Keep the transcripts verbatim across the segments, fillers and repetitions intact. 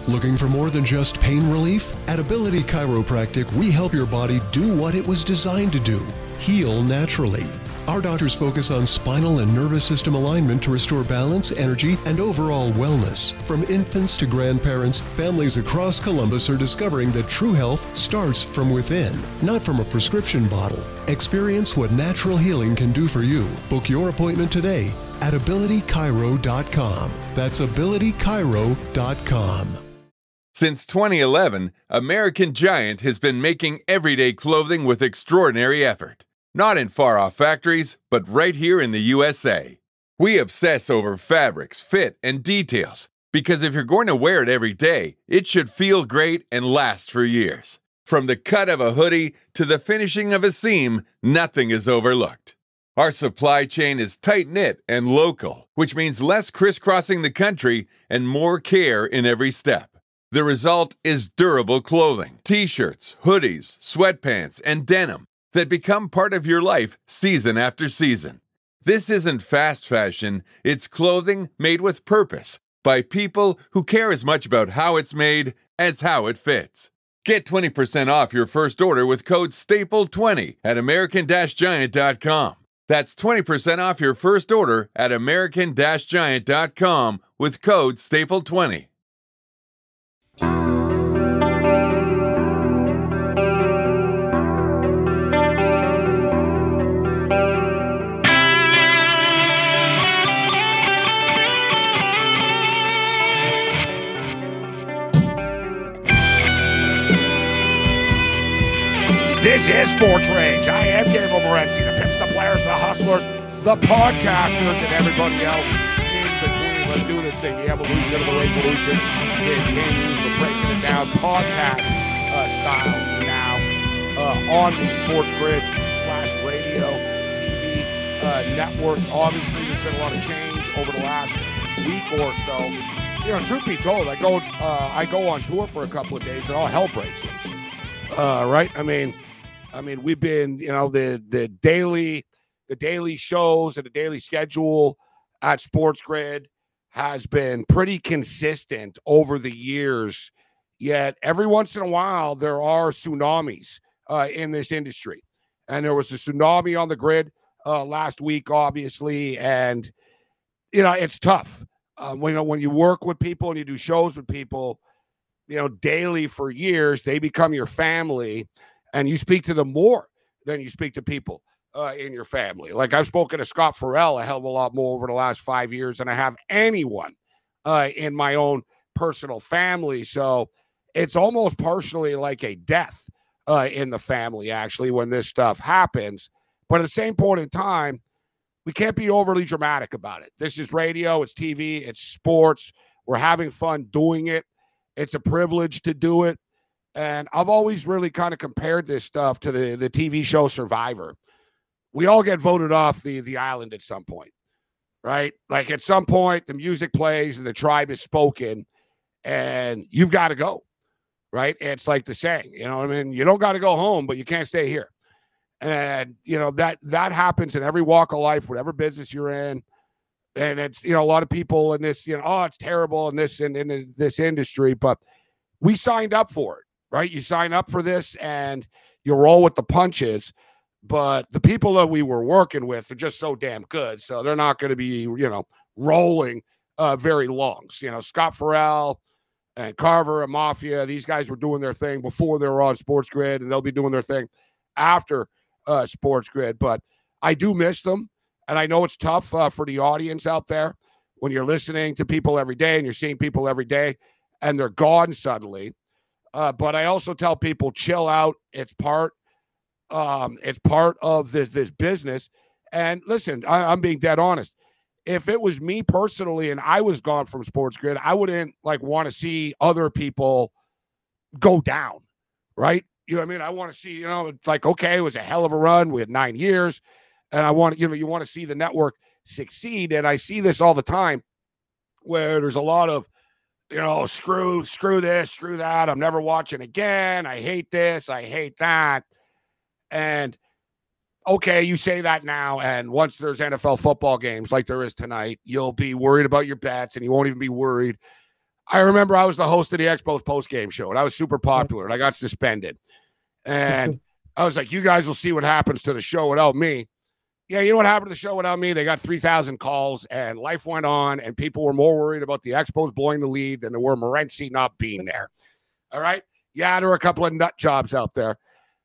Looking for more than just pain relief? At Ability Chiropractic, we help your body do what it was designed to do, heal naturally. Our doctors focus on spinal and nervous system alignment to restore balance, energy, and overall wellness. From infants to grandparents, families across Columbus are discovering that true health starts from within, not from a prescription bottle. Experience what natural healing can do for you. Book your appointment today at ability chiro dot com. That's ability chiro dot com. Since twenty eleven, American Giant has been making everyday clothing with extraordinary effort. Not in far-off factories, but right here in the U S A. We obsess over fabrics, fit, and details, because if you're going to wear it every day, it should feel great and last for years. From the cut of a hoodie to the finishing of a seam, nothing is overlooked. Our supply chain is tight-knit and local, which means less crisscrossing the country and more care in every step. The result is durable clothing, t-shirts, hoodies, sweatpants, and denim that become part of your life season after season. This isn't fast fashion, it's clothing made with purpose by people who care as much about how it's made as how it fits. Get twenty percent off your first order with code staple twenty at american giant dot com. That's twenty percent off your first order at american giant dot com with code staple twenty. This is Sports Rage. I am Gabriel Morency, the pimps, the players, the hustlers, the podcasters, and everybody else in between. Let's do this thing. The evolution of the resolution continues. We're breaking it down podcast uh, style now uh, on the Sports Grid slash radio, T V uh, networks. Obviously, there's been a lot of change over the last week or so. You know, truth be told, I go uh, I go on tour for a couple of days, and all hell breaks loose. Uh, right? I mean. I mean, we've been, you know, the the daily, the daily shows and the daily schedule at Sports Grid has been pretty consistent over the years. Yet every once in a while, there are tsunamis uh, in this industry, and there was a tsunami on the grid uh, last week, obviously, and you know it's tough. Um, when you know when you work with people and you do shows with people, you know, daily for years, they become your family. And you speak to them more than you speak to people uh, in your family. Like I've spoken to Scott Farrell a hell of a lot more over the last five years than I have anyone uh, in my own personal family. So it's almost partially like a death uh, in the family, actually, when this stuff happens. But at the same point in time, we can't be overly dramatic about it. This is radio, it's T V, it's sports. We're having fun doing it. It's a privilege to do it. And I've always really kind of compared this stuff to the, the T V show Survivor. We all get voted off the, the island at some point, right? Like at some point, the music plays and the tribe is spoken, and you've got to go, right? It's like the saying, you know what I mean? You don't got to go home, but you can't stay here. And, you know, that that happens in every walk of life, whatever business you're in. And it's, you know, a lot of people in this, you know, oh, it's terrible in this, in, in this industry, but we signed up for it. Right? You sign up for this and you roll with the punches, but the people that we were working with are just so damn good. So they're not going to be, you know, rolling uh, very long. So, you know, Scott Farrell and Carver and Mafia, these guys were doing their thing before they were on Sports Grid, and they'll be doing their thing after uh, Sports Grid. But I do miss them. And I know it's tough uh, for the audience out there when you're listening to people every day and you're seeing people every day and they're gone suddenly. Uh, but I also tell people, chill out. It's part, um, it's part of this this business. And listen, I, I'm being dead honest. If it was me personally and I was gone from Sports Grid, I wouldn't like want to see other people go down, right? You know what I mean? I want to see, you know, it's like, okay, it was a hell of a run. We had nine years, and I want, you know, you want to see the network succeed. And I see this all the time where there's a lot of, you know, screw, screw this, screw that. I'm never watching again. I hate this. I hate that. And okay, you say that now, and once there's N F L football games like there is tonight, you'll be worried about your bets, and you won't even be worried I remember I was the host of the Expos post-game show, and I was super popular, and I got suspended. And I was like, you guys will see what happens to the show without me. Yeah, you know what happened to the show without me? They got three thousand calls, and life went on, and people were more worried about the Expos blowing the lead than they were Morency not being there. All right? Yeah, there were a couple of nut jobs out there.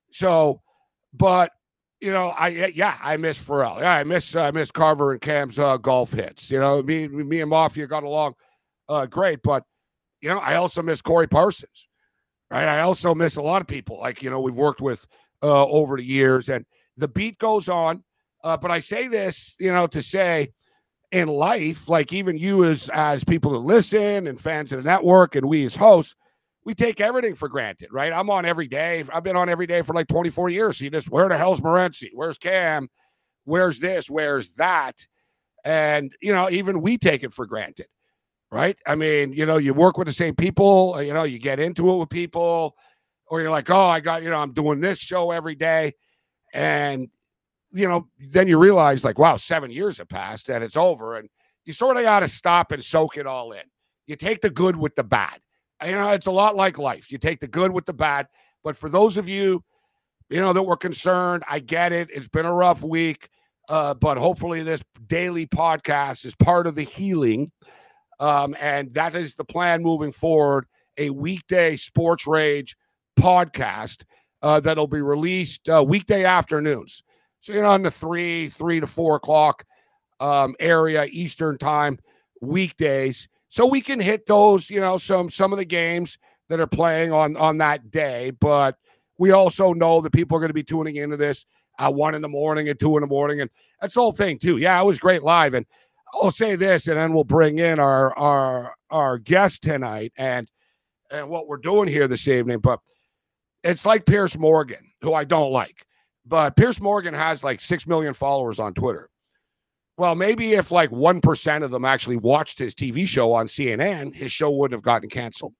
So, but, you know, I yeah, I miss Pharrell. Yeah, I miss I miss Carver and Cam's uh, golf hits. You know, me, me and Mafia got along uh, great, but, you know, I also miss Corey Parsons, right? I also miss a lot of people, like, you know, we've worked with uh, over the years, and the beat goes on. Uh, but I say this, you know, to say in life, like even you as, as people that listen and fans of the network and we as hosts, we take everything for granted, right? I'm on every day. I've been on every day for like twenty-four years. So you just, where the hell's Morency? Where's Cam? Where's this? Where's that? And, you know, even we take it for granted. Right? I mean, you know, you work with the same people, you know, you get into it with people, or you're like, oh, I got, you know, I'm doing this show every day. And, you know, then you realize like, wow, seven years have passed and it's over. And you sort of got to stop and soak it all in. You take the good with the bad. You know, it's a lot like life. You take the good with the bad. But for those of you, you know, that were concerned, I get it. It's been a rough week. Uh, but hopefully this daily podcast is part of the healing. Um, and that is the plan moving forward, a weekday Sports Rage podcast uh, that'll be released uh, weekday afternoons. So, you know, in the three, three to four o'clock um, area, Eastern time, weekdays. So we can hit those, you know, some some of the games that are playing on, on that day. But we also know that people are going to be tuning into this at one in the morning and two in the morning. And that's the whole thing, too. Yeah, it was great live. And I'll say this, and then we'll bring in our our our guest tonight and and what we're doing here this evening. But it's like Piers Morgan, who I don't like. But Piers Morgan has like six million followers on Twitter. Well, maybe if like one percent of them actually watched his T V show on C N N, his show wouldn't have gotten canceled.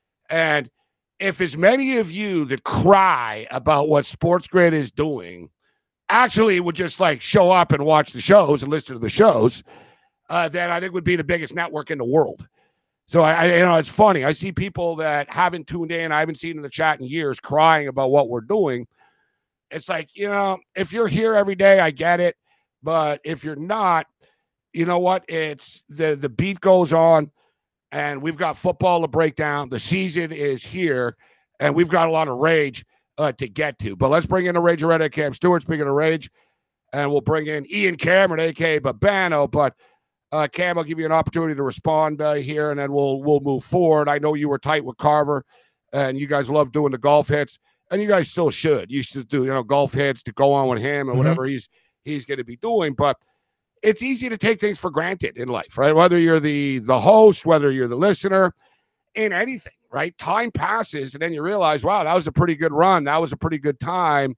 And if as many of you that cry about what Sports Grid is doing actually would just like show up and watch the shows and listen to the shows, Uh, that I think would be the biggest network in the world. So, I, I, you know, it's funny. I see people that haven't tuned in, I haven't seen in the chat in years, crying about what we're doing. It's like, you know, if you're here every day, I get it. But if you're not, you know what? It's the, the beat goes on, and we've got football to break down. The season is here, and we've got a lot of rage uh, to get to. But let's bring in the Rage Arena, Cam Stewart, speaking of rage, and we'll bring in Ian Cameron, a k a. Babano. But Uh, Cam, I'll give you an opportunity to respond uh, here, and then we'll we'll move forward. I know you were tight with Carver, and you guys love doing the golf hits, and you guys still should. You should do, you know, golf hits to go on with him and mm-hmm. whatever he's he's going to be doing. But it's easy to take things for granted in life, right? Whether you're the the host, whether you're the listener, in anything, right? Time passes, and then you realize, wow, that was a pretty good run. That was a pretty good time.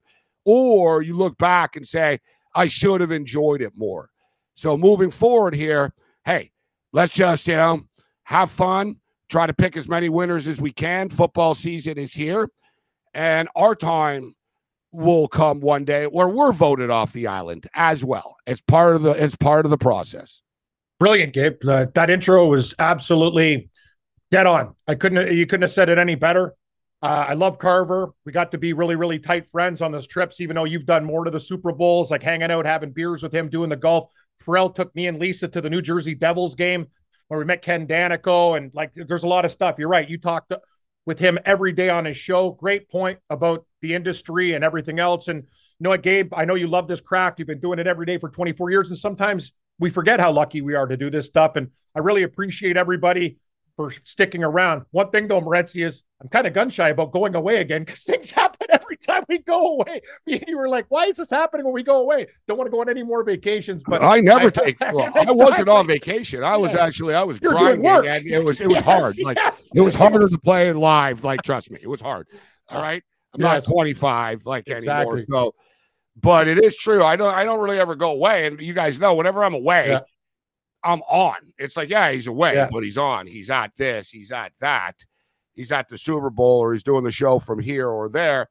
Or you look back and say, I should have enjoyed it more. So moving forward here, hey, let's just, you know, have fun, try to pick as many winners as we can. Football season is here, and our time will come one day where we're voted off the island as well. It's part of the it's part of the process. Brilliant, Gabe. Uh, that intro was absolutely dead on. I couldn't you couldn't have said it any better. Uh, I love Carver. We got to be really, really tight friends on those trips, even though you've done more to the Super Bowls, like hanging out, having beers with him, doing the golf. Pharrell took me and Lisa to the New Jersey Devils game where we met Ken Danico, and like there's a lot of stuff. You're right. You talked with him every day on his show. Great point about the industry and everything else. And you know what, Gabe, I know you love this craft. You've been doing it every day for twenty-four years. And sometimes we forget how lucky we are to do this stuff. And I really appreciate everybody for sticking around. One thing though, Morency, is I'm kind of gun shy about going away again because things happen every time we go away. You were like, why is this happening when we go away? Don't want to go on any more vacations. But I never I, take. Well, exactly. I wasn't on vacation. I was yeah. actually I was You're grinding, and it was it was yes, hard. Like yes. It was harder to play live. Like trust me, it was hard. All right, I'm yes. not twenty-five like exactly. anymore. So, but it is true. I don't I don't really ever go away, and you guys know whenever I'm away. Yeah. I'm on. It's like, yeah, he's away, yeah. but he's on. He's at this. He's at that. He's at the Super Bowl, or he's doing the show from here or there.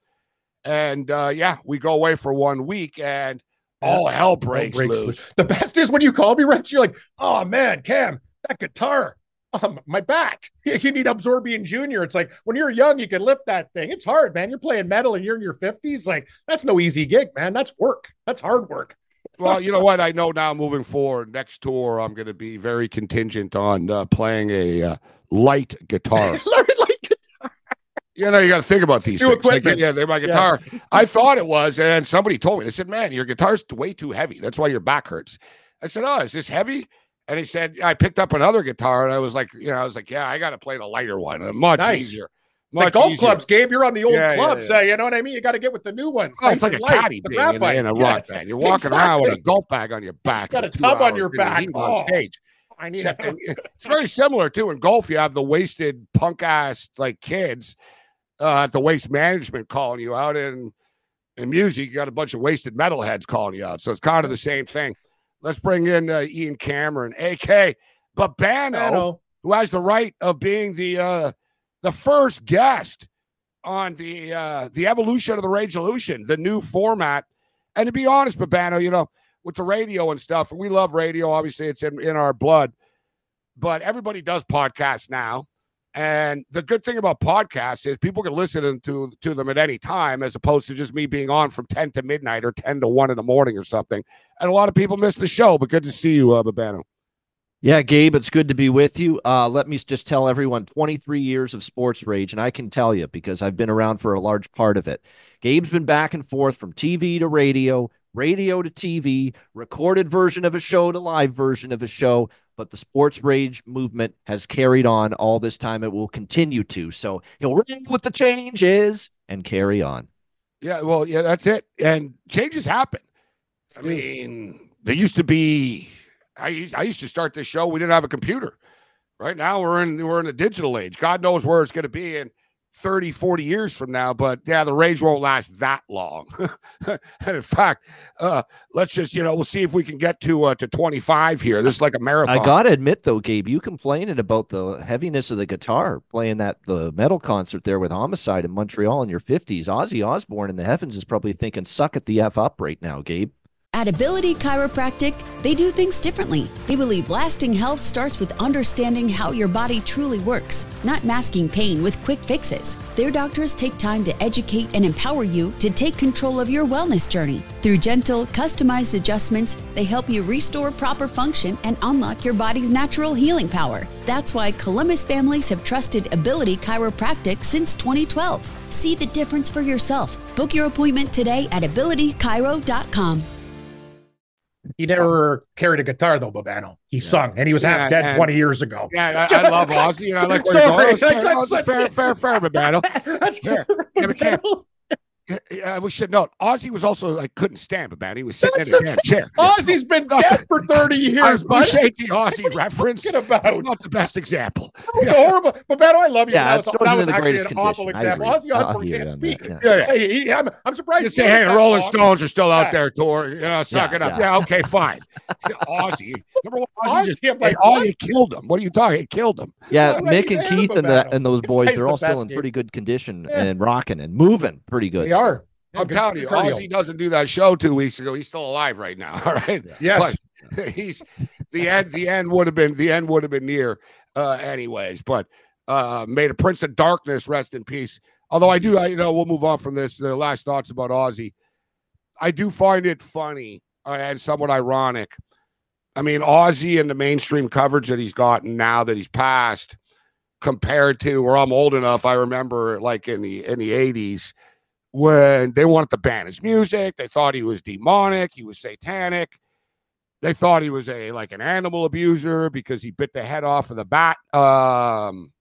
And, uh, yeah, we go away for one week, and all yeah. hell breaks, breaks loose. The best is when you call me, Rich, you're like, oh, man, Cam, that guitar, Um, my back. You need Absorbian Junior. It's like when you're young, you can lift that thing. It's hard, man. You're playing metal and you're in your fifties. Like, that's no easy gig, man. That's work. That's hard work. Well, you know what? I know now moving forward, next tour, I'm going to be very contingent on uh, playing a uh, light guitar. Learn light guitar. You know, you got to think about these New things. Like, equipment. yeah, they're my guitar. Yes. I thought it was, and somebody told me, they said, man, your guitar's way too heavy. That's why your back hurts. I said, oh, is this heavy? And he said, I picked up another guitar, and I was like, you know, I was like, yeah, I got to play the lighter one. Uh, much Nice. easier. It's like Much golf easier. clubs, Gabe. You're on the old Yeah, yeah, clubs. yeah. Uh, you know what I mean? You got to get with the new ones. Oh, it's Nice like a and light. caddy The being in, graphite. in a rock Yes, band. You're walking around with a exactly. golf bag on your back. Got for a two tub on hours your getting back. heat Oh. on stage. I need Except, it. and it's very similar too. In golf, you have the wasted punk ass like kids uh, at the Waste Management calling you out, and in music, you got a bunch of wasted metalheads calling you out. So it's kind of the same thing. Let's bring in uh, Ian Cameron, A K Babano, Babano. who has the right of being the uh, the first guest on the uh, the evolution of the Rage-olution, the new format. And to be honest, Babano, you know, with the radio and stuff, we love radio. Obviously, it's in, in our blood. But everybody does podcasts now. And the good thing about podcasts is people can listen to, to them at any time, as opposed to just me being on from ten to midnight or ten to one in the morning or something. And a lot of people miss the show, but good to see you, uh, Babano. Yeah, Gabe, it's good to be with you. Uh, let me just tell everyone, twenty-three years of Sports Rage, and I can tell you because I've been around for a large part of it. Gabe's been back and forth from T V to radio, radio to T V, recorded version of a show to live version of a show, but the Sports Rage movement has carried on all this time. It will continue to. So he'll roll with the changes and carry on. Yeah, well, yeah, that's it. And changes happen. I mean, there used to be... I used, I used to start this show. We didn't have a computer. Right now, we're in we're in a digital age. God knows where it's going to be in thirty, forty years from now. But yeah, the rage won't last that long. And in fact, uh, let's just, you know, we'll see if we can get to uh, to twenty-five here. This is like a marathon. I got to admit, though, Gabe, you complaining about the heaviness of the guitar playing that the metal concert there with Homicide in Montreal in your fifties. Ozzy Osbourne in the heavens is probably thinking, suck it the F up right now, Gabe. At Ability Chiropractic, they do things differently. They believe lasting health starts with understanding how your body truly works, not masking pain with quick fixes. Their doctors take time to educate and empower you to take control of your wellness journey. Through gentle, customized adjustments, they help you restore proper function and unlock your body's natural healing power. That's why Columbus families have trusted Ability Chiropractic since twenty twelve. See the difference for yourself. Book your appointment today at ability chiro dot com. He never carried a guitar, though, Babano. He yeah. sung, and he was yeah, half dead and, twenty years ago. Yeah, I, I love Ozzy, and I like where Sorry, you're going. like, Fair, fair, fair, fair, fair, Babano. That's fair. Yeah, Yeah, we should note Ozzy was also like couldn't stand Babano. He was sitting That's in a damn chair. Ozzy's been dead for thirty years. I appreciate the What Ozzy reference. About? It's not the best example. That was horrible. Babano, I love you. Yeah, that was, that was actually an awful condition. example. Ozzy Osbourne can't speak. Yeah. Yeah, yeah. Hey, he, I'm, I'm surprised. You say, hey, the Rolling long. Stones are still out Yeah. there touring. You know, suck Yeah, it up. yeah. Yeah, okay, fine. Ozzy. Number one, Ozzy, Ozzy, just, I'm like, hey, Ozzy what? killed him. What are you talking? He killed him. Yeah, What Mick do you and have Keith and, about the, and those This boys, guy's they're the all still best, in Gabe. pretty good condition Yeah. and rocking and moving pretty good. They are. I'm Good telling you, cardio. Ozzy doesn't do that show two weeks ago. He's still alive right now. All right. Yes. But he's the end. The end would have been the end would have been near, uh, anyways. But uh, may the Prince of Darkness rest in peace. Although I do, I, you know, we'll move on from this. The last thoughts about Ozzy. I do find it funny uh, and somewhat ironic. I mean, Ozzy and the mainstream coverage that he's gotten now that he's passed, compared to where I'm old enough, I remember like in the in the eighties. When they wanted to ban his music, they thought he was demonic, he was satanic. They thought he was a like an animal abuser because he bit the head off of the bat. Um,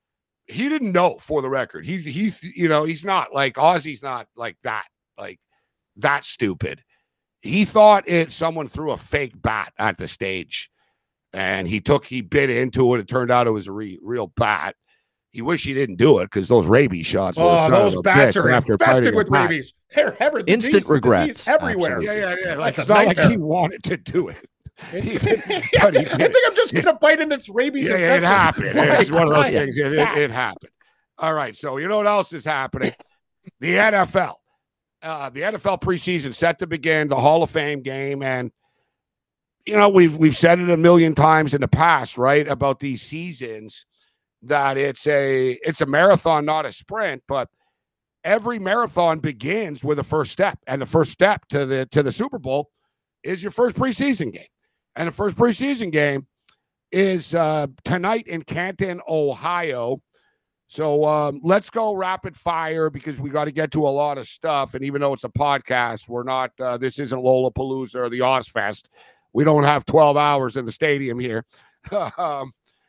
he didn't know, for the record. He's he's you know he's not like Ozzy's not like that like that stupid. He thought it someone threw a fake bat at the stage, and he took he bit into it. It turned out it was a re, real bat. He wish he didn't do it because those rabies shots. Oh, were those bats are after infested with bat. rabies. They're every, Instant disease, regrets, disease everywhere. actually. Yeah, yeah, yeah. Like, That's it's a not like nightmare. he wanted to do it. He didn't, Yeah, but he you did. think I'm just going to bite in its rabies? Yeah, yeah, it infection? happened. My It's one of those God. things. It, it, it happened. All right. So you know what else is happening? The N F L. Uh, the N F L preseason set to begin. The Hall of Fame game, and you know, we've we've said it a million times in the past, right, about these seasons, that it's a it's a marathon, not a sprint, but every marathon begins with a first step, and the first step to the to the Super Bowl is your first preseason game, and the first preseason game is uh, tonight in Canton, Ohio. So um, let's go rapid fire because we got to get to a lot of stuff. And even though it's a podcast, we're not. Uh, this isn't Lollapalooza or the Ozfest. We don't have twelve hours in the stadium here. um,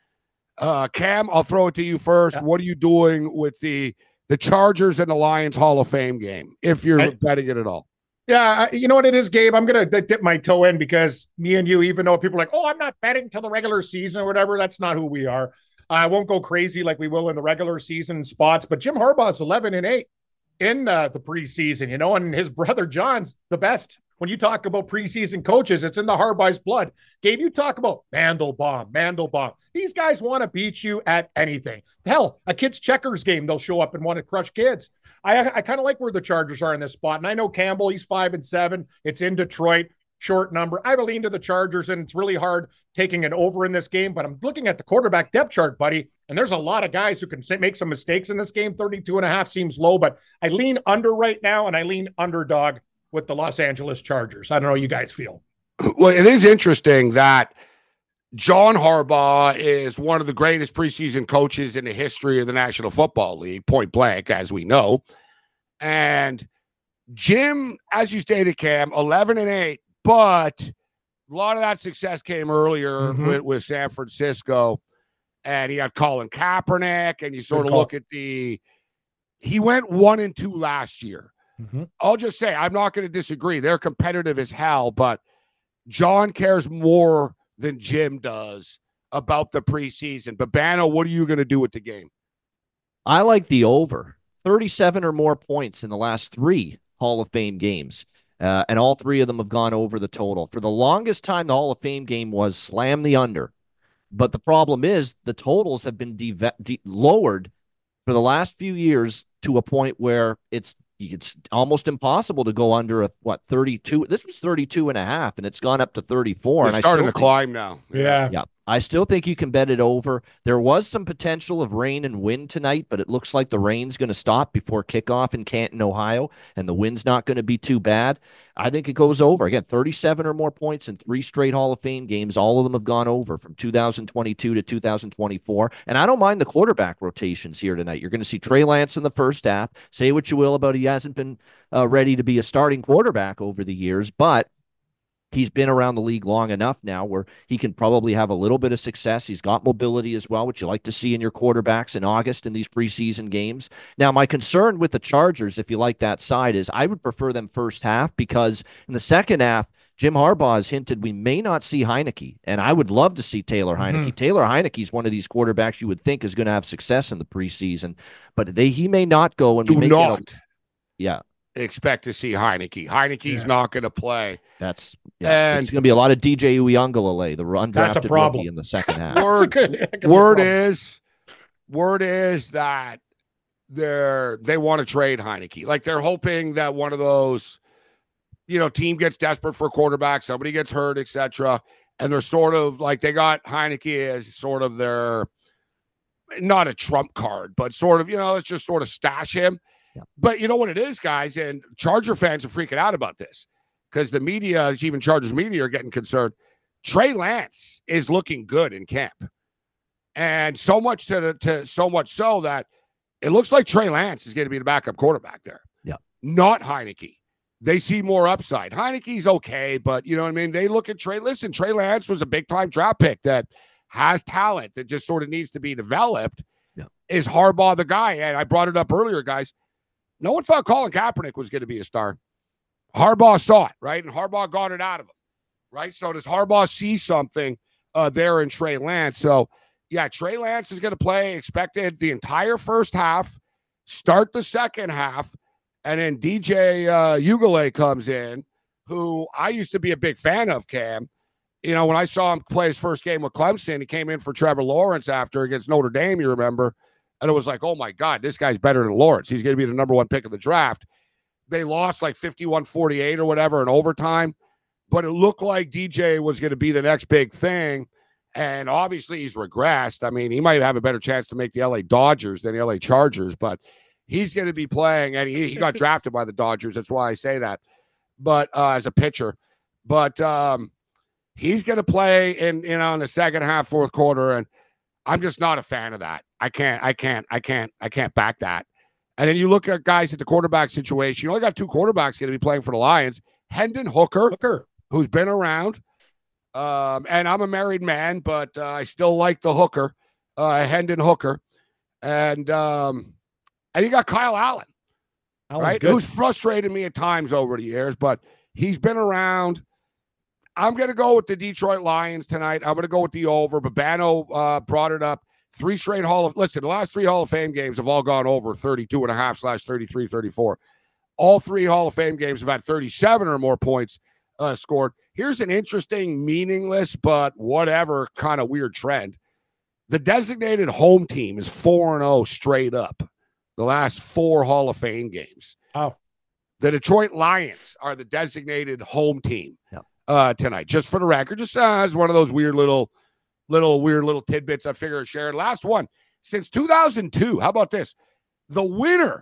uh, Cam, I'll throw it to you first. Yeah. What are you doing with the the Chargers and the Lions Hall of Fame game, if you're I, betting it at all? Yeah, you know what it is, Gabe? I'm going to dip my toe in because me and you, even though people are like, oh, I'm not betting till the regular season or whatever, that's not who we are. I won't go crazy like we will in the regular season spots, but Jim Harbaugh's eleven and eight in uh, the preseason, you know, and his brother John's the best. When you talk about preseason coaches, it's in the Harbaugh's blood. Gabe, you talk about Mandelbaum, Mandelbaum. These guys want to beat you at anything. Hell, a kid's checkers game, they'll show up and want to crush kids. I I kind of like where the Chargers are in this spot. And I know Campbell, he's five and seven. It's in Detroit. Short number. I have a lean to the Chargers, and it's really hard taking an over in this game, but I'm looking at the quarterback depth chart, buddy, and there's a lot of guys who can say, make some mistakes in this game. thirty-two and a half seems low, but I lean under right now, and I lean underdog with the Los Angeles Chargers. I don't know how you guys feel. Well, it is interesting that John Harbaugh is one of the greatest preseason coaches in the history of the National Football League, point blank, as we know. And Jim, as you stated, Cam, eleven and eight, but a lot of that success came earlier mm-hmm. with, with San Francisco. And he had Colin Kaepernick, and you sort Good of call. look at the – he went one and two last year. Mm-hmm. I'll just say, I'm not going to disagree. They're competitive as hell, but John cares more than Jim does about the preseason. But, Bano, what are you going to do with the game? I like the over. thirty-seven or more points in the last three Hall of Fame games. Uh, and all three of them have gone over the total. For the longest time, the Hall of Fame game was slam the under. But the problem is the totals have been de- de- lowered for the last few years to a point where it's it's almost impossible to go under a, what, thirty-two. This was thirty-two and a half, and it's gone up to thirty-four. It's and starting I to think, climb now. Yeah. Yeah. I still think you can bet it over. There was some potential of rain and wind tonight, but it looks like the rain's going to stop before kickoff in Canton, Ohio, and the wind's not going to be too bad. I think it goes over. Again, thirty-seven or more points in three straight Hall of Fame games. All of them have gone over from two thousand twenty-two to two thousand twenty-four. And I don't mind the quarterback rotations here tonight. You're going to see Trey Lance in the first half. Say what you will about he hasn't been uh, ready to be a starting quarterback over the years, but he's been around the league long enough now where he can probably have a little bit of success. He's got mobility as well, which you like to see in your quarterbacks in August in these preseason games. Now, my concern with the Chargers, if you like that side, is I would prefer them first half because in the second half, Jim Harbaugh has hinted we may not see Heineke, and I would love to see Taylor Heineke. Mm-hmm. Taylor Heineke is one of these quarterbacks you would think is going to have success in the preseason, but they he may not go. And Do we may not. Get a, yeah. expect to see Heineke. Heineke's yeah. not going to play. That's yeah. And it's going to be a lot of D J Uiagalelei, the undrafted rookie in the second half. Word, good, word is, word is that they're they want to trade Heineke. Like they're hoping that one of those, you know, team gets desperate for a quarterback, somebody gets hurt, et cetera, and they're sort of like they got Heineke as sort of their not a trump card, but sort of, you know, let's just sort of stash him. Yeah. But you know what it is, guys, and Charger fans are freaking out about this because the media, even Chargers media, are getting concerned. Trey Lance is looking good in camp, and so much to, the, to so much so that it looks like Trey Lance is going to be the backup quarterback there. Yeah, not Heineke. They see more upside. Heineke's okay, but you know what I mean. They look at Trey. Listen, Trey Lance was a big time draft pick that has talent that just sort of needs to be developed. Yeah. Is Harbaugh the guy? And I brought it up earlier, guys. No one thought Colin Kaepernick was going to be a star. Harbaugh saw it, right? And Harbaugh got it out of him, right? So does Harbaugh see something uh, there in Trey Lance? So, yeah, Trey Lance is going to play expected the entire first half, start the second half, and then D J uh, Uiagalelei comes in, who I used to be a big fan of, Cam. You know, when I saw him play his first game with Clemson, he came in for Trevor Lawrence after against Notre Dame, you remember. And it was like, oh, my God, this guy's better than Lawrence. He's going to be the number one pick of the draft. They lost like fifty-one forty-eight or whatever in overtime. but it looked like D J was going to be the next big thing. And obviously he's regressed. I mean, he might have a better chance to make the L A Dodgers than the L A Chargers, but he's going to be playing, and he, he got drafted by the Dodgers. That's why I say that. But uh, as a pitcher, but um, he's going to play in, in on the second half, fourth quarter, and I'm just not a fan of that. I can't, I can't, I can't, I can't back that. And then you look at guys at the quarterback situation. You only got two quarterbacks going to be playing for the Lions. Hendon Hooker, Hooker. who's been around. Um, and I'm a married man, but uh, I still like the hooker, uh, Hendon Hooker. And um, and you got Kyle Allen, Allen's right? good. Who's frustrated me at times over the years, but he's been around. I'm going to go with the Detroit Lions tonight. I'm going to go with the over. Babano uh, brought it up. Three straight Hall of – listen, the last three Hall of Fame games have all gone over thirty-two and a half slash thirty-three, thirty-four. All three Hall of Fame games have had thirty-seven or more points uh, scored. Here's an interesting, meaningless, but whatever kind of weird trend. The designated home team is four and oh straight up the last four Hall of Fame games. Oh. The Detroit Lions are the designated home team yep. uh, tonight. Just for the record, just uh, as one of those weird little, little weird little tidbits I figure I'd share. Last one since two thousand two. How about this? The winner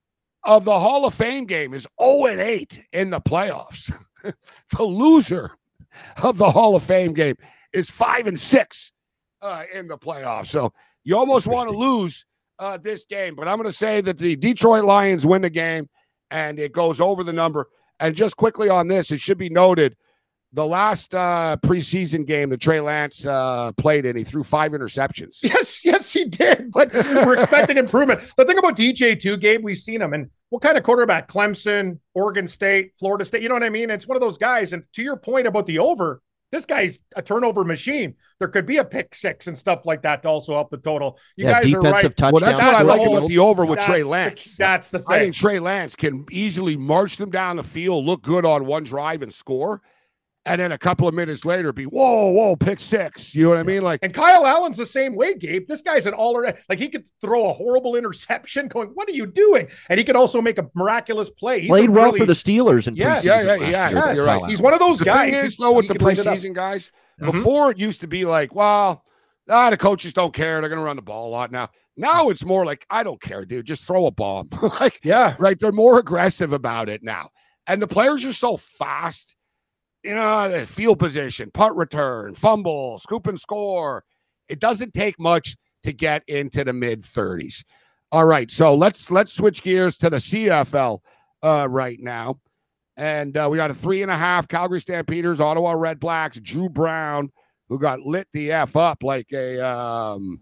of the Hall of Fame game is oh and eight in the playoffs. The loser of the Hall of Fame game is five and six uh, in the playoffs. So you almost want to lose uh, this game, but I'm going to say that the Detroit Lions win the game and it goes over the number. And just quickly on this, it should be noted, the last uh, preseason game that Trey Lance uh, played in, he threw five interceptions. Yes, yes, he did. But we're expecting improvement. The thing about D J too, Gabe, we've seen him. And what kind of quarterback? Clemson, Oregon State, Florida State. You know what I mean? It's one of those guys. And to your point about the over, this guy's a turnover machine. There could be a pick six and stuff like that to also help the total. You yeah, guys defensive are right. touchdown. Well, that's what I like whole, about the over with Trey Lance. The, that's the thing. I think Trey Lance can easily march them down the field, look good on one drive and score. And then a couple of minutes later, be whoa, whoa, pick six. You know what I mean? Like, and Kyle Allen's the same way, Gabe. This guy's an all around. Like, he could throw a horrible interception, going, "What are you doing?" And he could also make a miraculous play. He's Played well really, for the Steelers in yes, preseason. yeah, yeah, last yeah. year. You're right. He's one of those the guys. Thing is, though, with he the can light it up. preseason guys, Mm-hmm. before it used to be like, well, ah, the coaches don't care. They're going to run the ball a lot now. Now it's more like, I don't care, dude. Just throw a bomb. Like, yeah, right. They're more aggressive about it now, and the players are so fast. You know, field position, punt return, fumble, scoop and score. It doesn't take much to get into the mid thirties. All right, so let's let's switch gears to the C F L uh, right now, and uh, we got a three and a half Calgary Stampeders, Ottawa Red Blacks, Drew Brown, who got lit the f up like a um,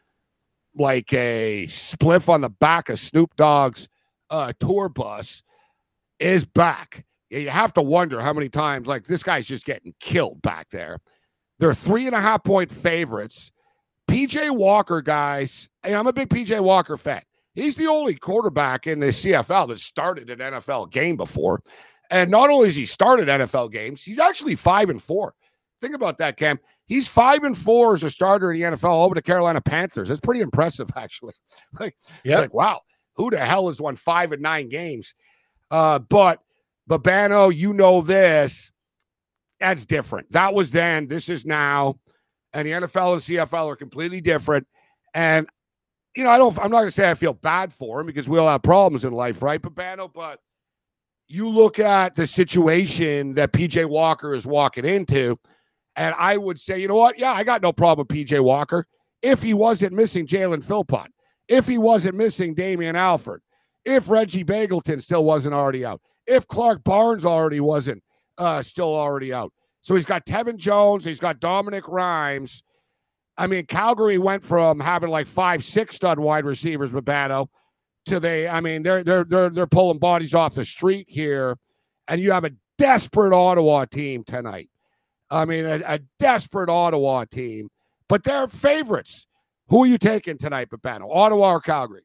like a spliff on the back of Snoop Dogg's uh, tour bus, is back. You have to wonder how many times, like, this guy's just getting killed back there. They're three and a half point favorites. P J Walker, guys, and I'm a big P J Walker fan. He's the only quarterback in the C F L that started an N F L game before. And not only has he started N F L games, he's actually five and four. Think about that, Cam. He's five and four as a starter in the N F L over the Carolina Panthers. That's pretty impressive, actually. Like, yeah. It's like, wow, who the hell has won five and nine games? Uh, but Babano, you know this. That's different. That was then. This is now. And the N F L and C F L are completely different. And, you know, I don't, I'm not going to say I feel bad for him because we all have problems in life, right, Babano? But you look at the situation that P J Walker is walking into, and I would say, you know what? Yeah, I got no problem with P J Walker if he wasn't missing Jalen Philpott, if he wasn't missing Damian Alford, if Reggie Bagleton still wasn't already out, if Clark Barnes already wasn't uh, still already out. So he's got Tevin Jones. He's got Dominic Rhymes. I mean, Calgary went from having like five, six stud wide receivers, Babano, to they. I mean, they're they're they're they're pulling bodies off the street here, and you have a desperate Ottawa team tonight. I mean, a, a desperate Ottawa team, but they're favorites. Who are you taking tonight, Babano? Ottawa or Calgary?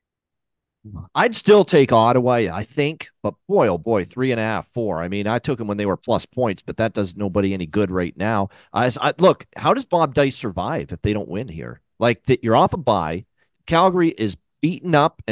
I'd still take Ottawa, I think, but boy, oh boy, three and a half, four. I mean, I took them when they were plus points, but that does nobody any good right now. I, I look, how does Bob Dice survive if they don't win here? Like that, you're off a bye. Calgary is beaten up and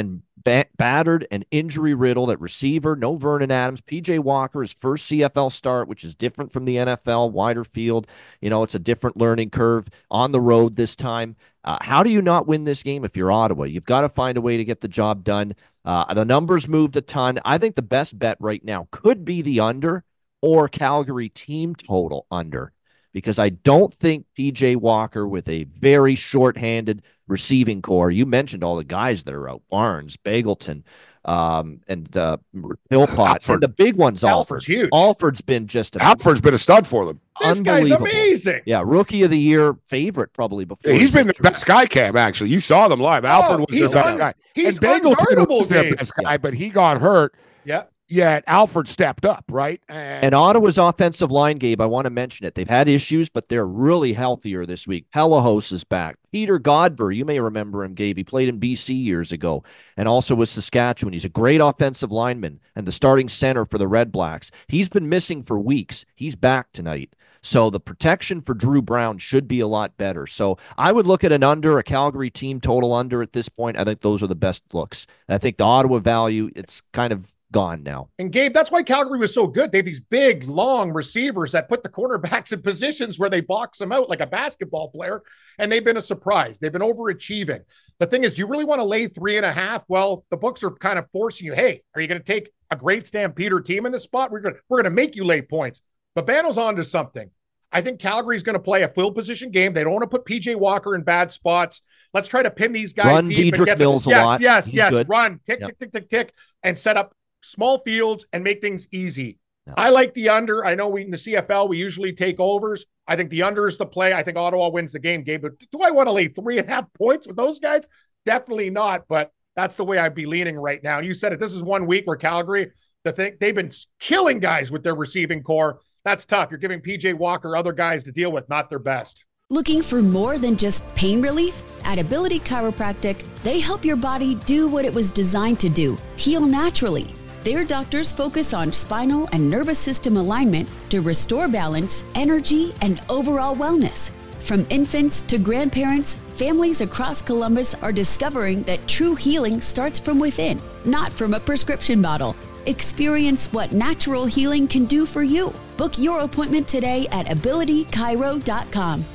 ba- battered and injury-riddled at receiver. No Vernon Adams. P J Walker, his first C F L start, which is different from the N F L, wider field. You know, it's a different learning curve on the road this time. Uh, how do you not win this game if you're Ottawa? You've got to find a way to get the job done. Uh, the numbers moved a ton. I think the best bet right now could be the under or Calgary team total under, because I don't think P J Walker, with a very short-handed receiving core, you mentioned all the guys that are out, Barnes, Bagleton, um, and uh, Philpott, Alford. and the big one's Alford's Alford. huge. Alford's been just a Alford's been a stud for them. This guy's unbelievable. amazing. Yeah, rookie of the year favorite probably before. He's been the injury. best guy, Cam, actually. You saw them live. Alford was he's their best un- guy. he's and Bagleton unguardable, was their Dave. best guy, but he got hurt. Yeah. Yet Alford stepped up, right? And, And Ottawa's offensive line, Gabe, I want to mention it. They've had issues, but they're really healthier this week. Pelahos is back. Peter Godber, you may remember him, Gabe. He played in B C years ago and also with Saskatchewan. He's a great offensive lineman and the starting center for the Red Blacks. He's been missing for weeks. He's back tonight. So the protection for Drew Brown should be a lot better. So I would look at an under, a Calgary team total under at this point. I think those are the best looks. I think the Ottawa value, it's kind of gone now. And Gabe, that's why Calgary was so good. They have these big, long receivers that put the cornerbacks in positions where they box them out like a basketball player, and they've been a surprise. They've been overachieving. The thing is, do you really want to lay three and a half? Well, the books are kind of forcing you, hey, are you going to take a great Stampeder team in this spot? We're going to, we're going to make you lay points. But Bano's on to something. I think Calgary's going to play a full position game. They don't want to put P J Walker in bad spots. Let's try to pin these guys Run deep. Dedrick and get Mills some, a yes, lot. Yes, He's yes, good. Run, tick, Yep. tick, tick, tick, tick, and set up small fields and make things easy. Yep. I like the under. I know we in the C F L, we usually take overs. I think the under is the play. I think Ottawa wins the game, Gabe. But do I want to lay three and a half points with those guys? Definitely not, but that's the way I'd be leaning right now. You said it. This is one week where Calgary, the thing, they've been killing guys with their receiving core. That's tough. You're giving P J Walker other guys to deal with, not their best. Looking for more than just pain relief? At Ability Chiropractic, they help your body do what it was designed to do, heal naturally. Their doctors focus on spinal and nervous system alignment to restore balance, energy, and overall wellness. From infants to grandparents, families across Columbus are discovering that true healing starts from within, not from a prescription bottle. Experience what natural healing can do for you. Book your appointment today at ability chiro dot com.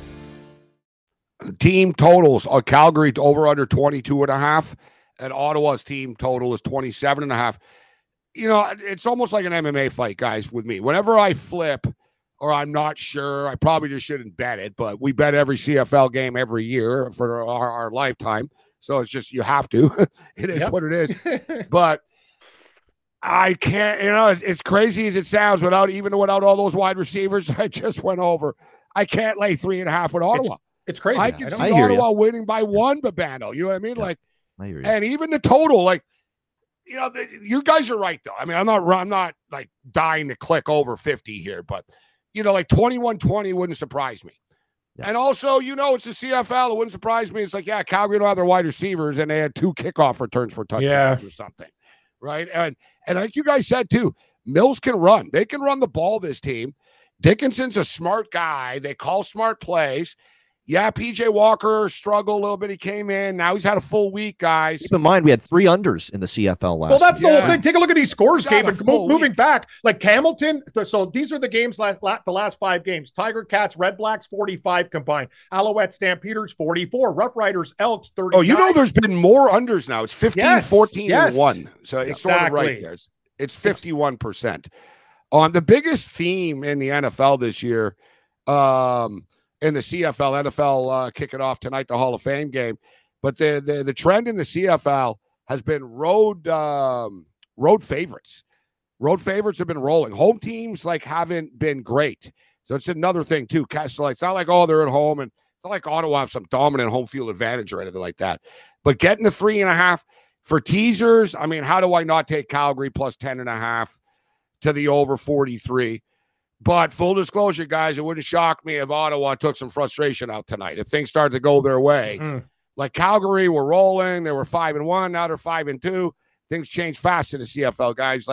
team totals are Calgary over under twenty-two and a half, and Ottawa's team total is twenty-seven and a half. You know, it's almost like an M M A fight, guys, with me. Whenever I flip or I'm not sure, I probably just shouldn't bet it, but we bet every C F L game every year for our, our lifetime. So it's just, you have to. It is Yep. what it is. But I can't, you know, it's, it's crazy as it sounds, without even without all those wide receivers I just went over. I can't lay three and a half with Ottawa. It's crazy. I can I don't- see I hear Ottawa winning by one, Babano. You know what I mean? Yeah. Like, I hear you. and even the total, like, you know, the, you guys are right though. I mean, I'm not, I'm not like dying to click over fifty here, but you know, like twenty-one twenty wouldn't surprise me. Yeah. And also, you know, it's the C F L. It wouldn't surprise me. It's like, yeah, Calgary don't have their wide receivers, and they had two kickoff returns for touchdowns Yeah. or something, right? And and like you guys said too, Mills can run. They can run the ball. This team, Dickinson's a smart guy. They call smart plays. Yeah, P J Walker struggled a little bit. He came in. Now he's had a full week, guys. Keep in mind, we had three unders in the C F L last Well, that's year. the Yeah. whole thing. Take a look at these scores, Got Gabe. a And full mo- moving week. back, like Hamilton. th- So these are the games last, la- the last five games. Tiger Cats, Red Blacks, forty-five combined. Alouette, Stampeders, forty-four. Rough Riders, Elks, thirty. Oh, you know, there's been more unders now. It's fifteen, Yes, fourteen, yes. and one. So it's sort of right Exactly. there. It's, it's fifty-one percent. On the biggest theme in the N F L this year, um, in the C F L, N F L uh, kicking off tonight, the Hall of Fame game. But the the, the trend in the C F L has been road um, road favorites. Road favorites have been rolling. Home teams like haven't been great. So it's another thing too. So it's not like, oh, they're at home, and it's not like Ottawa have some dominant home field advantage or anything like that. But getting the three and a half for teasers, I mean, how do I not take Calgary plus ten and a half to the over forty-three? But full disclosure, guys, it wouldn't shock me if Ottawa took some frustration out tonight. If things started to go their way, Mm. like Calgary were rolling, they were five and one, now they're five and two. Things change fast in the C F L, guys. Like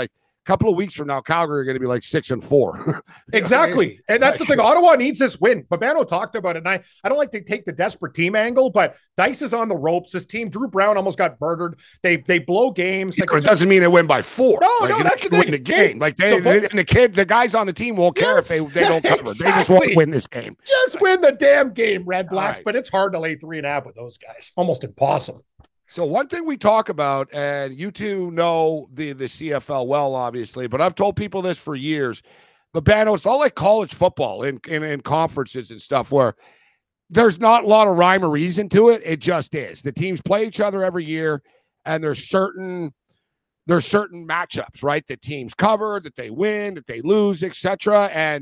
couple of weeks from now, Calgary are going to be like six and four. Exactly. And that's the thing. Ottawa needs this win. Babano talked about it. And I, I don't like to take the desperate team angle, but Dice is on the ropes. This team, Drew Brown almost got murdered. They they blow games. Like, it doesn't mean they win by four. No, like, no, that's the win the game. Like they, the, they, and the kid, the guys on the team won't care yes, if they, they don't cover. Exactly. They just want to win this game. Just win the damn game, Red Blacks. Right. But it's hard to lay three and a half with those guys. Almost impossible. So one thing we talk about, and you two know the, the C F L well, obviously, but I've told people this for years, but Bano, it's all like college football in, in, in conferences and stuff where there's not a lot of rhyme or reason to it. It just is. The teams play each other every year, and there's certain there's certain matchups, right? That teams cover, that they win, that they lose, et cetera. And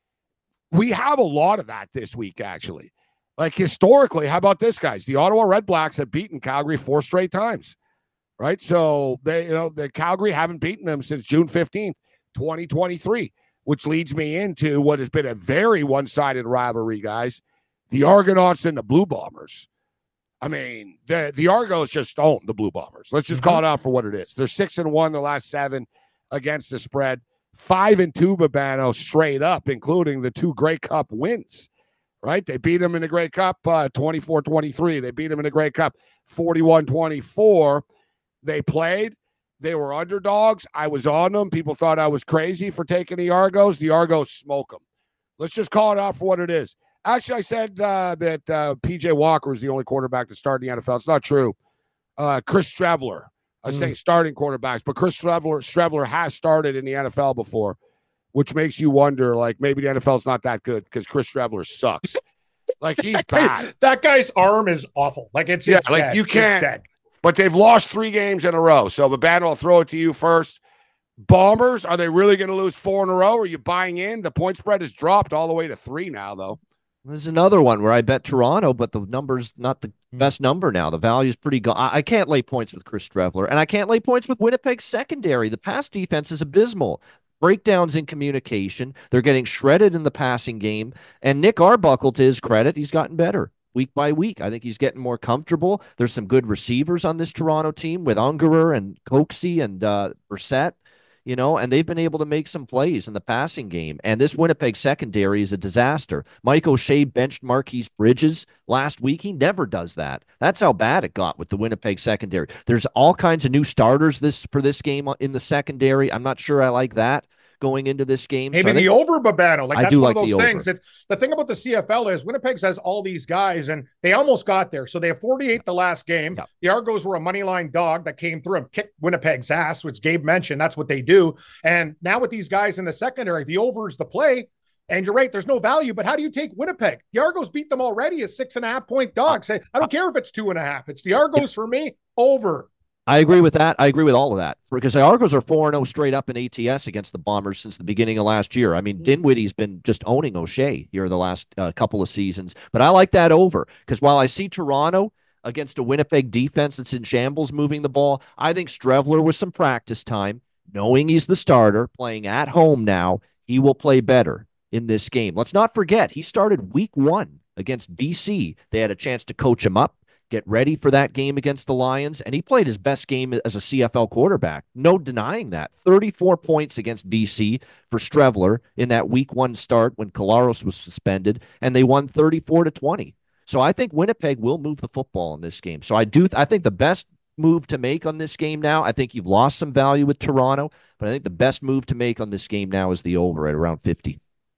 we have a lot of that this week, actually. Like historically, how about this, guys? The Ottawa Red Blacks have beaten Calgary four straight times, right? So they, you know, the Calgary haven't beaten them since June fifteenth, twenty twenty-three, which leads me into what has been a very one-sided rivalry, guys. The Argonauts and the Blue Bombers. I mean, the, the Argos just own the Blue Bombers. Let's just mm-hmm. call it out for what it is. They're six and one the last seven against the spread, five and two Babano straight up, including the two Grey Cup wins. Right? They beat them in the Grey Cup uh, twenty-four twenty-three. They beat them in the Grey Cup forty-one twenty-four. They played. They were underdogs. I was on them. People thought I was crazy for taking the Argos. The Argos smoke them. Let's just call it out for what it is. Actually, I said uh, that uh, P J Walker was the only quarterback to start in the N F L. It's not true. Uh, Chris Streveler. I was mm. saying starting quarterbacks, but Chris Streveler, Streveler has started in the N F L before, which makes you wonder, like, maybe the N F L's not that good because Chris Streveler sucks. Like, he's bad. That guy's arm is awful. Like, it's, yeah, it's like, dead. you can't. But they've lost three games in a row. So, Babano, I'll throw it to you first. Bombers, are they really going to lose four in a row? Are you buying in? The point spread has dropped all the way to three now, though. There's another one where I bet Toronto, but the number's not the best number now. The value's pretty good. I, I can't lay points with Chris Streveler, and I can't lay points with Winnipeg's secondary. The pass defense is abysmal. Breakdowns in communication. They're getting shredded in the passing game. And Nick Arbuckle, to his credit, he's gotten better week by week. I think he's getting more comfortable. There's some good receivers on this Toronto team with Ungerer and Coxie and uh, Brissett, you know, and they've been able to make some plays in the passing game. And this Winnipeg secondary is a disaster. Mike O'Shea benched Marquise Bridges last week. He never does that. That's how bad it got with the Winnipeg secondary. There's all kinds of new starters this for this game in the secondary. I'm not sure I like that going into this game. Maybe so the over, Babano. Like, I that's do one like of those the things. It's, the thing about the C F L is Winnipeg has all these guys, and they almost got there. So they have forty-eight the last game. Yep. The Argos were a money line dog that came through and kicked Winnipeg's ass, which Gabe mentioned. That's what they do. And now with these guys in the secondary, the over is the play. And you're right, there's no value. But how do you take Winnipeg? The Argos beat them already as six and a half point dogs. Say, I don't care if it's two and a half. It's the Argos for me, over. I agree with that. I agree with all of that because the Argos are four and oh straight up in A T S against the Bombers since the beginning of last year. I mean, Dinwiddie's been just owning O'Shea here the last uh, couple of seasons, but I like that over because while I see Toronto against a Winnipeg defense that's in shambles moving the ball, I think Streveler with some practice time, knowing he's the starter, playing at home now, he will play better in this game. Let's not forget, he started week one against B C. They had a chance to coach him up, get ready for that game against the Lions, and he played his best game as a C F L quarterback. No denying that. thirty-four points against B C for Streveler in that week one start when Kolaros was suspended, and they won thirty-four to twenty. So I think Winnipeg will move the football in this game. So I do. I think the best move to make on this game now, I think you've lost some value with Toronto, but I think the best move to make on this game now is the over at around fifty.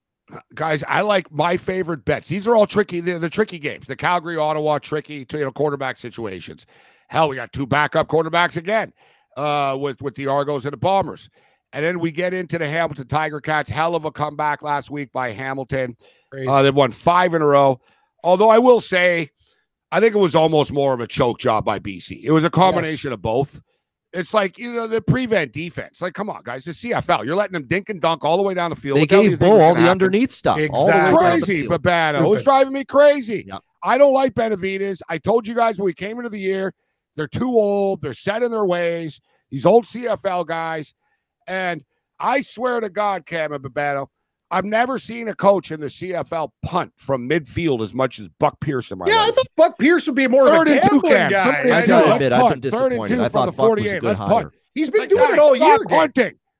Guys, I like my favorite bets. These are all tricky. They're the tricky games. The Calgary, Ottawa, tricky, you know, quarterback situations. Hell, we got two backup quarterbacks again uh, with, with the Argos and the Bombers. And then we get into the Hamilton Tiger Cats. Hell of a comeback last week by Hamilton. Uh, they've won five in a row. Although I will say, I think it was almost more of a choke job by B C. It was a combination yes. of both. It's like, you know, the prevent defense. Like, come on, guys, the C F L. You're letting them dink and dunk all the way down the field. They gave Bo all the happen. underneath stuff. Exactly. All the way crazy, Babano. It was driving me crazy. Yep. I don't like Benavidez. I told you guys when we came into the year, they're too old. They're set in their ways. These old C F L guys. And I swear to God, Cam and Babano, I've never seen a coach in the C F L punt from midfield as much as Buck Pearson. Yeah, life. I thought Buck Pearson would be more third of a gambling guy. I, I admit, I've been disappointed. I thought Buck was a good hire. He's been like, doing guys, it all year. Punting.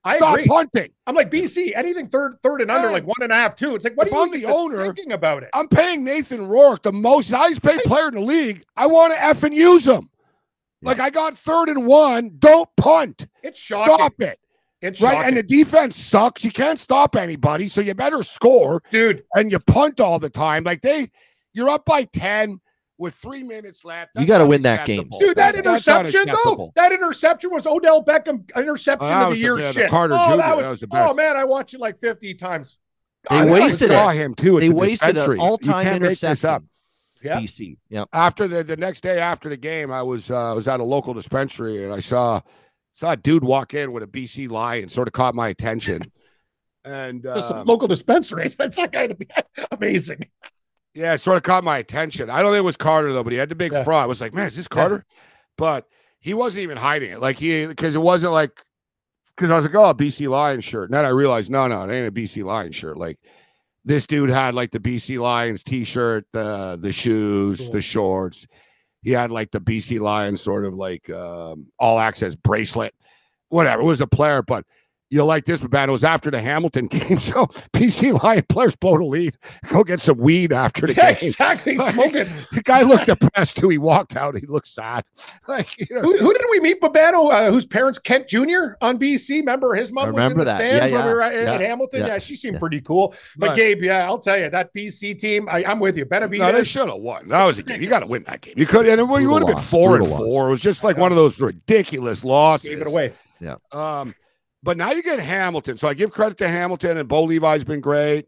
I Stop agree. punting. I'm like, B C, anything third third and under, Yeah. like one and a half, two. It's like, what If are you I'm the owner, thinking about it? I'm paying Nathan Rourke the most highest paid player in the league. I want to effing use him. Yeah. Like, I got third and one. Don't punt. It's shocking. Stop it. It's Right, shocking. and the defense sucks. You can't stop anybody, so you better score. Dude, And you punt all the time. Like, they, you're up by ten with three minutes left. You That's gotta win that game. unacceptable. dude, that That's- that's interception, though, unacceptable. that interception was Odell Beckham interception Oh, that of the was the- year yeah, the shit. Carter oh, Junior that was, that was the oh, best. man, I watched it like fifty times. They God, that wasted was- it. I saw him, too, at They the wasted an dispensary. You all-time can't make this up. interception. Yeah. B C. Yeah. After the, the next day after the game, I was uh, I was at a local dispensary, and I saw saw a dude walk in with a B C Lion, sort of caught my attention. And Just a uh, local dispensary. That's not going to be amazing. yeah, it sort of caught my attention. I don't think it was Carter though, but he had the big Yeah. front. I was like, man, is this Carter? But he wasn't even hiding it, like he because it wasn't like because I was like, oh, a B C Lions shirt. And then I realized, no, no, it ain't a B C Lions shirt. Like this dude had like the B C Lions T-shirt, the the shoes, Cool. the shorts. He had like the B C Lions sort of like um, all access bracelet, whatever. It was a player, but you'll like this, but it was after the Hamilton game. So B C Lion players blow the lead. Go get some weed after the Yeah, game. exactly. Smoking. The guy looked depressed too. He walked out. He looked sad. Like, you know, Who, who did we meet, Babano, uh, whose parents, Kent Junior on B C? Remember his mom I was in remember the that. stands Yeah, when we yeah, were at, yeah, at Hamilton? Yeah, yeah, she seemed yeah. pretty cool. But, But- Gabe, yeah, I'll tell you, that B C team, I, I'm with you. Benavidez. no, they should have won. That was a game. You got to win that game. You could, and it, you Brutal would have been loss. four Brutal and four. It was just like one of those ridiculous losses. gave it away. Um, but now you get Hamilton. So I give credit to Hamilton, and Bo Levi's been great.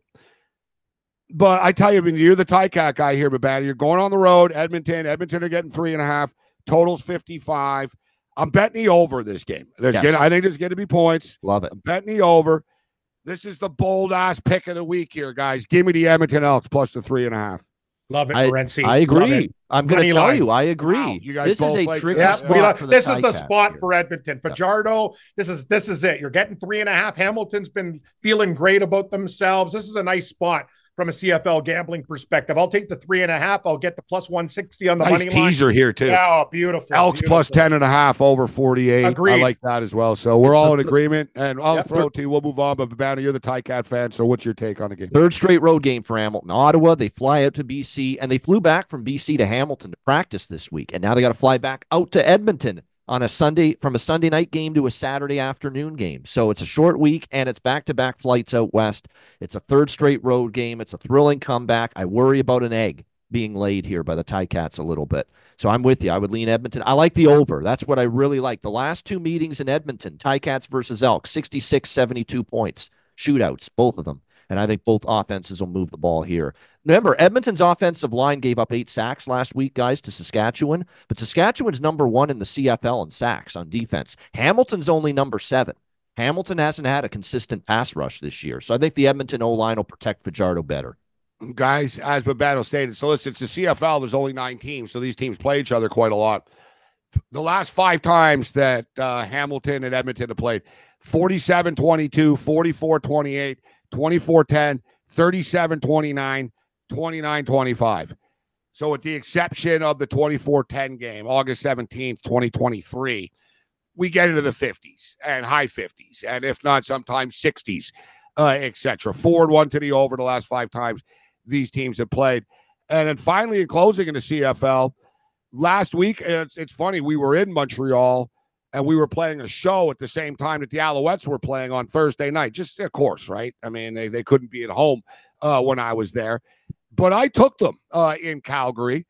But I tell you, I mean, you're the Ticat guy here, Babana. You're going on the road, Edmonton. Edmonton are getting three and a half. Total's fifty-five. I'm betting the over this game. There's Yes. gonna, I think there's going to be points. Love it. I'm betting the over. This is the bold ass pick of the week here, guys. Give me the Edmonton Elks plus the three and a half. Love it, I, Morency. I Love agree. it. I'm going Money to tell line. you, I agree. Wow, you guys This is both a like tricky this. Yeah, Yeah. we spot love- for the this is the Ticats spot here. for Edmonton. Fajardo, this is this is it. You're getting three and a half. Hamilton's been feeling great about themselves. This is a nice spot from a C F L gambling perspective. I'll take the three and a half. I'll get the plus one sixty on the Nice money line. teaser here, too. Yeah, oh, beautiful. Elks beautiful. plus ten and a half over forty-eight. Agreed. I like that as well. So we're It's all the- in agreement. And I'll Yep. throw it to you. We'll move on. But Babana, you're the Ticat fan. So what's your take on the game? Third straight road game for Hamilton. Ottawa, they fly out to B C, and they flew back from B C to Hamilton to practice this week. And now they got to fly back out to Edmonton on a Sunday, from a Sunday night game to a Saturday afternoon game. So it's a short week, and it's back-to-back flights out west. It's a third straight road game. It's a thrilling comeback. I worry about an egg being laid here by the Ticats a little bit. So I'm with you. I would lean Edmonton. I like the over. That's what I really like. The last two meetings in Edmonton, Ticats versus Elks, sixty-six seventy-two points. Shootouts, both of them. And I think both offenses will move the ball here. Remember, Edmonton's offensive line gave up eight sacks last week, guys, to Saskatchewan. But Saskatchewan's number one in the C F L in sacks on defense. Hamilton's only number seven. Hamilton hasn't had a consistent pass rush this year. So I think the Edmonton O-line will protect Fajardo better. Guys, as Babano stated, so listen, it's the C F L. There's only nine teams. So these teams play each other quite a lot. The last five times that uh, Hamilton and Edmonton have played, forty-seven twenty-two, forty-four twenty-eight, twenty-four ten, thirty-seven twenty-nine, twenty-nine twenty-five. So with the exception of the twenty-four ten game, August seventeenth, twenty twenty-three, we get into the fifties and high fifties, and if not, sometimes sixties, uh, et cetera. Four and one to the over the last five times these teams have played. And then finally, in closing in the C F L, last week, and it's, it's funny, we were in Montreal, and we were playing a show at the same time that the Alouettes were playing on Thursday night. Just, of course, right? I mean, they, they couldn't be at home uh, when I was there. But I took them uh, in Calgary,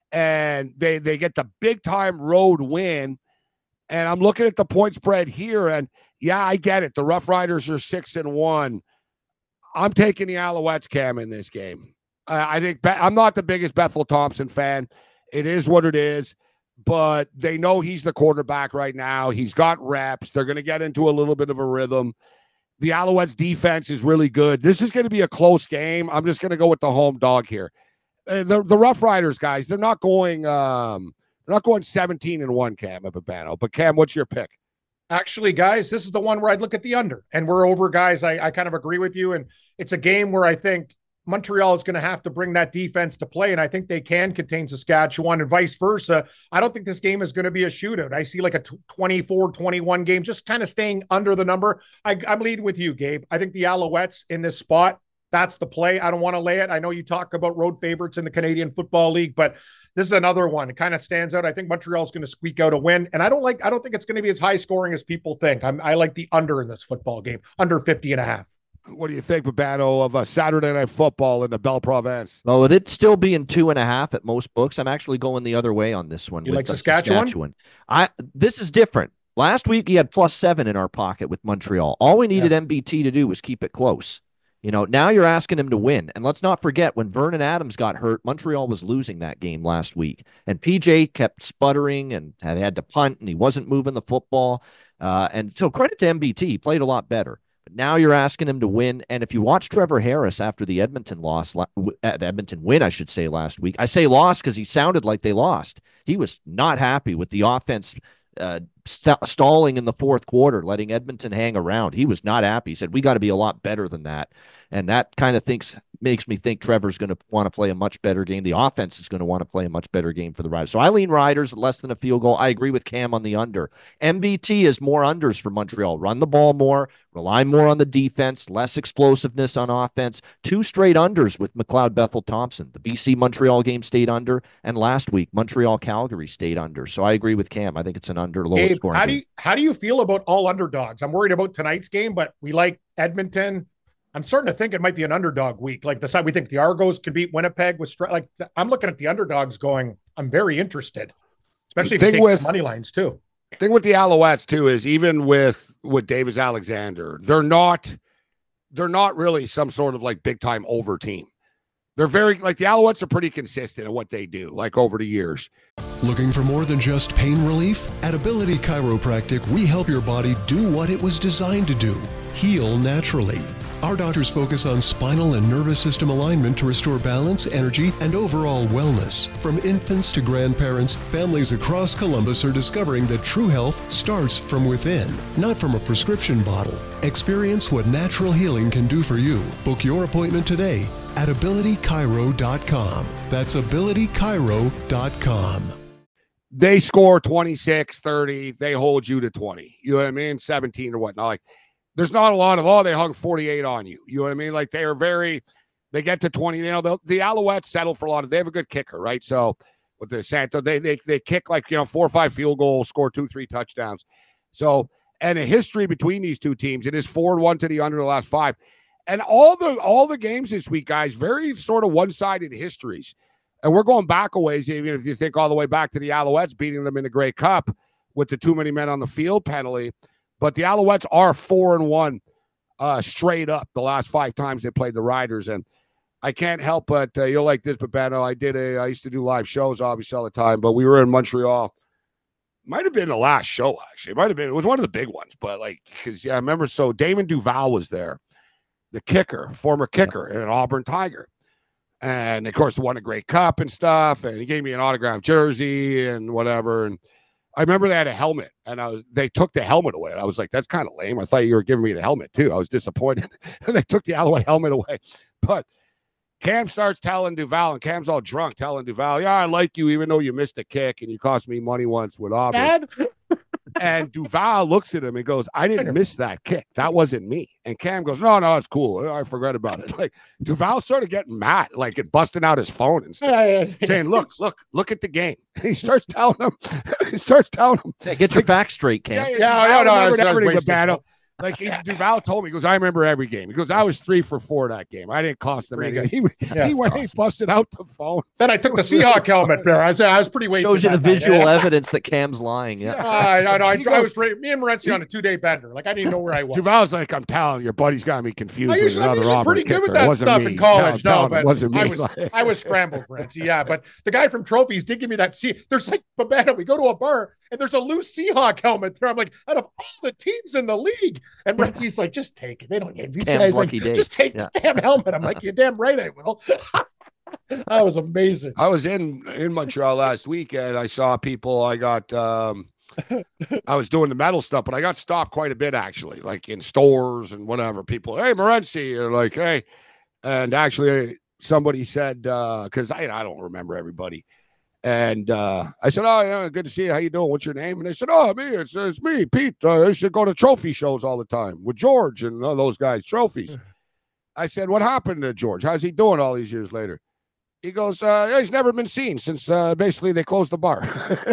and they they get the big-time road win. And I'm looking at the point spread here, and, yeah, I get it. The Rough Riders are six and one. I'm taking the Alouettes, Cam, in this game. Uh, I think Be- I'm not the biggest Bethel Thompson fan. It is what it is. But they know he's the quarterback right now. He's got reps. They're going to get into a little bit of a rhythm. The Alouettes defense is really good. This is going to be a close game. I'm just going to go with the home dog here. Uh, the, the Rough Riders, guys, they're not going um, they're not going seventeen and one, Cam, at Babano. But, Cam, what's your pick? Actually, guys, this is the one where I'd look at the under, and we're over, guys. I, I kind of agree with you, and it's a game where I think Montreal is going to have to bring that defense to play, and I think they can contain Saskatchewan and vice versa. I don't think this game is going to be a shootout. I see like a twenty-four twenty-one game, just kind of staying under the number. I, I'm leading with you, Gabe. I think the Alouettes in this spot, that's the play. I don't want to lay it. I know you talk about road favorites in the Canadian Football League, but this is another one. It kind of stands out. I think Montreal is going to squeak out a win, and I don't like. I don't think it's going to be as high scoring as people think. I'm, I like the under in this football game, under fifty and a half. What do you think, Babano, of uh, Saturday Night Football in the Belle Province? Oh, with it still being two and a half at most books, I'm actually going the other way on this one. You with like Saskatchewan? Saskatchewan? I this is different. Last week, he had plus seven in our pocket with Montreal. All we needed yeah. M B T to do was keep it close. You know, now you're asking him to win. And let's not forget, when Vernon Adams got hurt, Montreal was losing that game last week. And P J kept sputtering and had to punt, and he wasn't moving the football. Uh, and so credit to M B T. He played a lot better. But now you're asking him to win. And if you watch Trevor Harris after the Edmonton loss, uh, the Edmonton win, I should say, last week, I say lost because he sounded like they lost. He was not happy with the offense uh, st- stalling in the fourth quarter, letting Edmonton hang around. He was not happy. He said, we got to be a lot better than that. And that kind of thinks makes me think Trevor's going to want to play a much better game. The offense is going to want to play a much better game for the Riders. So I lean Riders at less than a field goal. I agree with Cam on the under. M B T is more unders for Montreal. Run the ball more, rely more on the defense, less explosiveness on offense. Two straight unders with McLeod Bethel Thompson. The B C Montreal game stayed under, and last week Montreal Calgary stayed under. So I agree with Cam. I think it's an under low Abe, scoring how game. do you how do you feel about all underdogs? I'm worried about tonight's game, but we like Edmonton. I'm starting to think it might be an underdog week. Like the side we think the Argos could beat Winnipeg with stri- like I'm looking at the underdogs going, I'm very interested, especially if you take with, the money lines too. The thing with the Alouettes too is even with with Davis Alexander, they're not they're not really some sort of like big time over team. They're very like the Alouettes are pretty consistent in what they do, like over the years. Looking for more than just pain relief? At Ability Chiropractic, we help your body do what it was designed to do, heal naturally. Our doctors focus on spinal and nervous system alignment to restore balance, energy, and overall wellness. From infants to grandparents, families across Columbus are discovering that true health starts from within, not from a prescription bottle. Experience what natural healing can do for you. Book your appointment today at ability chiro dot com. That's ability chiro dot com. They score twenty-six, thirty. They hold you to twenty. You know what I mean? seventeen or whatnot. Like, there's not a lot of, oh, they hung forty-eight on you. You know what I mean? Like, they are very, they get to twenty. You know, the, the Alouettes settle for a lot of, they have a good kicker, right? So, with the Santo, they, they, they kick like, you know, four or five field goals, score two, three touchdowns. So, and a history between these two teams, it is four and one to the under the last five. And all the, all the games this week, guys, very sort of one-sided histories. And we're going back a ways, even if you think all the way back to the Alouettes beating them in the Grey Cup with the too many men on the field penalty. But the Alouettes are four and one uh, straight up the last five times they played the Riders. And I can't help but, uh, you'll like this, Babano. I did a, I used to do live shows, obviously, all the time, but we were in Montreal. Might have been the last show, actually. It might have been, it was one of the big ones, but like, because, yeah, I remember, so Damon Duval was there, the kicker, former kicker, and an Auburn Tiger. And, of course, won a Grey Cup and stuff, and he gave me an autographed jersey and whatever, and I remember they had a helmet, and I was, they took the helmet away. And I was like, that's kind of lame. I thought you were giving me the helmet, too. I was disappointed. And they took the Alouette helmet away. But Cam starts telling Duval, and Cam's all drunk, telling Duval, yeah, I like you, even though you missed a kick, and you cost me money once with Auburn. Dad? And Duval looks at him and goes, I didn't miss that kick. That wasn't me. And Cam goes, no, no, it's cool. I forgot about it. Like, Duval started getting mad, like, and busting out his phone and stuff, saying, look, look, look at the game. He starts telling him, he starts telling him. Yeah, get your like, facts straight, Cam. Yeah, yeah, yeah, no, no, I was, I was Like he, Duval told me, he goes, I remember every game. He goes, I was three for four that game. I didn't cost them anything. He, yeah, he went, awesome. He busted out the phone. Then I took the Seahawk helmet there. I was, I was pretty wasted. Shows you the visual night. Evidence that Cam's lying. Yeah, uh, no, no, I, goes, I was me and Morency on a two day bender. Like I didn't know where I was. Duval's like, I'm telling you, your buddy's got me confused. I used, with another I pretty good with that stuff me. in college. Tell, no, tell but wasn't me. I was, I was scrambled, Morency. Yeah, but the guy from Trophies did give me that. See, there's like, Babano, we go to a bar and there's a loose Seahawk helmet there. I'm like, out of all the teams in the league, and Morency's like, just take it. They don't need these Cam's guys. Like, day. just take yeah. the damn helmet. I'm like, you're damn right, I will. That was amazing. I was in in Montreal last weekend. I saw people. I got. Um, I was doing the metal stuff, but I got stopped quite a bit actually, like in stores and whatever. People, hey, Morency, or like, hey, And actually, somebody said, because uh, I, I don't remember everybody. And uh, I said, oh, yeah, good to see you. How you doing? What's your name? And they said, oh, me. It's, it's me, Pete. Uh, I used to go to trophy shows all the time with George and all those guys, trophies. I said, what happened to George? How's he doing all these years later? He goes, uh, he's never been seen since uh, basically they closed the bar.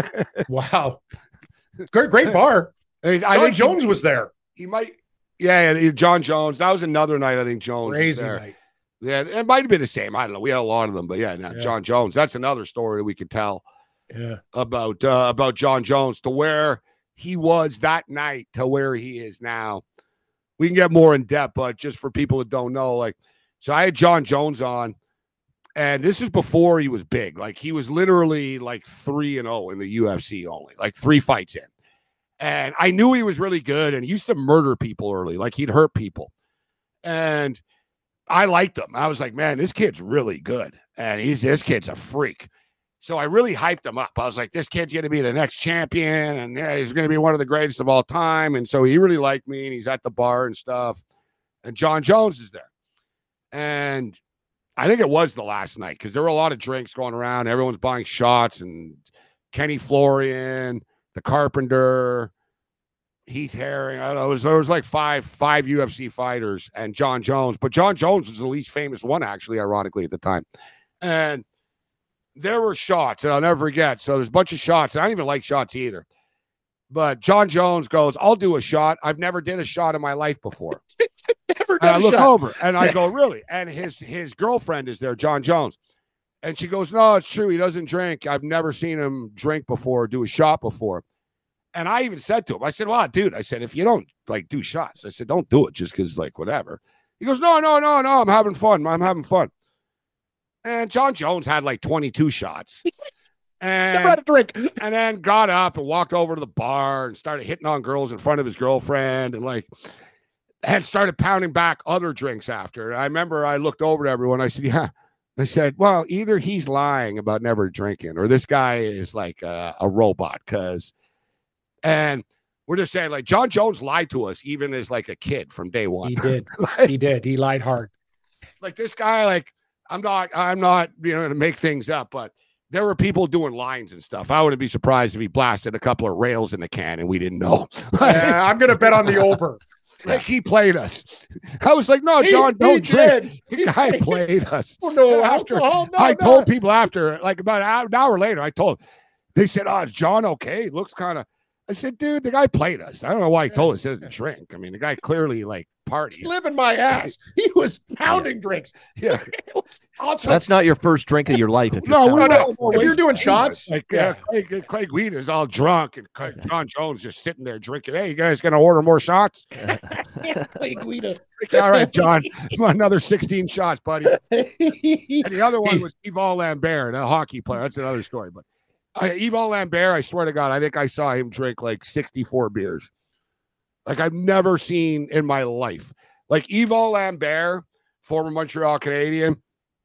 Wow. Great, great bar. I, I think Jones he, was there. He might. Yeah, yeah, John Jones. That was another night, I think Jones Crazy was there. night. Yeah, it might have been the same. I don't know. We had a lot of them, but yeah, no, yeah. John Jones. That's another story that we could tell yeah. about uh, about John Jones, to where he was that night to where he is now. We can get more in depth, but just for people that don't know, like, so I had John Jones on, and this is before he was big. Like, he was literally like three and oh in the U F C only, like three fights in. And I knew he was really good, and he used to murder people early, like he'd hurt people. And I liked him. I was like, man, this kid's really good. And he's this kid's a freak. So I really hyped him up. I was like, this kid's going to be the next champion, and yeah, he's going to be one of the greatest of all time. And so he really liked me, and he's at the bar and stuff. And John Jones is there. And I think it was the last night, because there were a lot of drinks going around. Everyone's buying shots, and Kenny Florian, the Carpenter, Heath Herring. I don't know. It was, there was like five, five U F C fighters and John Jones. But John Jones was the least famous one, actually, ironically, at the time. And there were shots, and I'll never forget. So there's a bunch of shots. And I don't even like shots either. But John Jones goes, I'll do a shot. I've never did a shot in my life before. Never and I look shot. over, and I go, really? And his his girlfriend is there, John Jones. And she goes, no, it's true. He doesn't drink. I've never seen him drink before, do a shot before. And I even said to him, I said, well, dude, I said, if you don't, like, do shots, I said, don't do it just because, like, whatever. He goes, no, no, no, no, I'm having fun. I'm having fun. And John Jones had, like, twenty-two shots. And, never had a drink. And then got up and walked over to the bar and started hitting on girls in front of his girlfriend, and, like, and started pounding back other drinks after. I remember I looked over to everyone. I said, yeah. I said, well, either he's lying about never drinking, or this guy is like a, a robot. Because, and we're just saying, like, John Jones lied to us even as like a kid from day one. He did. like, he did. He lied hard. Like, this guy, like, I'm not, I'm not, you know, to make things up, but there were people doing lines and stuff. I wouldn't be surprised if he blasted a couple of rails in the can and we didn't know. Yeah, I'm going to bet on the over. Like, he played us. I was like, no, John, he, don't he drink. Did. The guy played us. Oh, no, after alcohol, no, I no. told people after, like about an hour later, I told, they said, oh, is John okay? Looks kind of, I said, dude, the guy played us. I don't know why he told us he doesn't drink. I mean, the guy clearly, like, parties. Living my ass. He was pounding yeah. drinks. Yeah. It was awesome. That's not your first drink of your life. If you're no, no, no, no, if you're doing shots, like yeah. uh, Clay, Clay Guida is all drunk, and John Jones just sitting there drinking. Hey, you guys gonna order more shots? yeah, Clay Guida. All right, John, another sixteen shots, buddy. And the other one was Yvon Lambert, a hockey player. That's another story. But uh, Yvon Lambert, I swear to God, I think I saw him drink like sixty-four beers. Like, I've never seen in my life. Like, Yvon Lambert, former Montreal Canadian,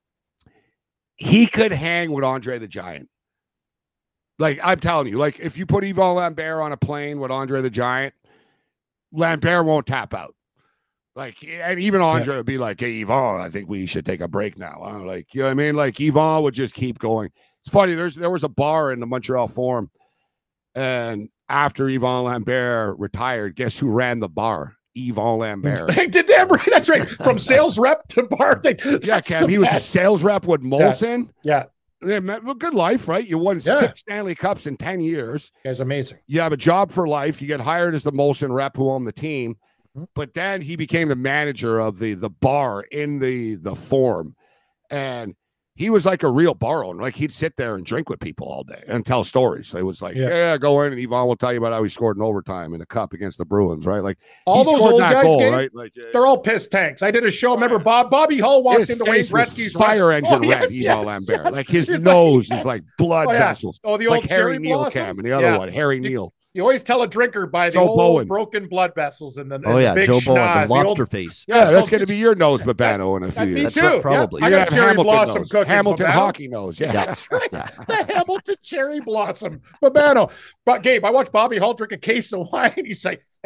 he could hang with Andre the Giant. Like, I'm telling you, like, if you put Yvon Lambert on a plane with Andre the Giant, Lambert won't tap out. Like, and even Andre yeah. would be like, hey, Yvon, I think we should take a break now. Huh? Like, you know what I mean? Like, Yvon would just keep going. It's funny, there's there was a bar in the Montreal Forum, and after Yvon Lambert retired, guess who ran the bar? Yvon Lambert. Did damn right. That's right. From sales rep to bar thing. Yeah, Cam. He was a sales rep with Molson. Yeah. yeah. yeah well, good life, right? You won yeah. six Stanley Cups in ten years. That's amazing. You have a job for life. You get hired as the Molson rep who owned the team. Mm-hmm. But then he became the manager of the the bar in the the Forum. And he was like a real bar owner. Like, he'd sit there and drink with people all day and tell stories. So it was like, yeah. yeah, go in, and Yvon will tell you about how he scored in overtime in a cup against the Bruins, right? Like, all those old guys, goal, game, right? Like, yeah, they're all piss tanks. I did a show. Remember, Bob Bobby Hull walked his into Wayne Gretzky's fire right. engine oh, red. Yes, Yvon yes, Lambert, yes. like his He's nose like, is like blood oh, yeah. vessels. Oh, the it's old like Harry cherry Neal, blossom. Cam, and the other yeah. one, Harry you, Neal. You always tell a drinker by the Joe old Bowen. broken blood vessels and the, and oh yeah, the big Joe schnoz, Bowen, the lobster old, face. Yeah, yeah that's going to be your nose, Babano, in a few me years. too. Right, probably. Yeah. I got cherry blossom nose. cooking. Hamilton Babano. hockey nose. Yeah, that's right. The Hamilton cherry blossom. Babano. But Gabe, I watched Bobby Hull drink a case of wine. He's like,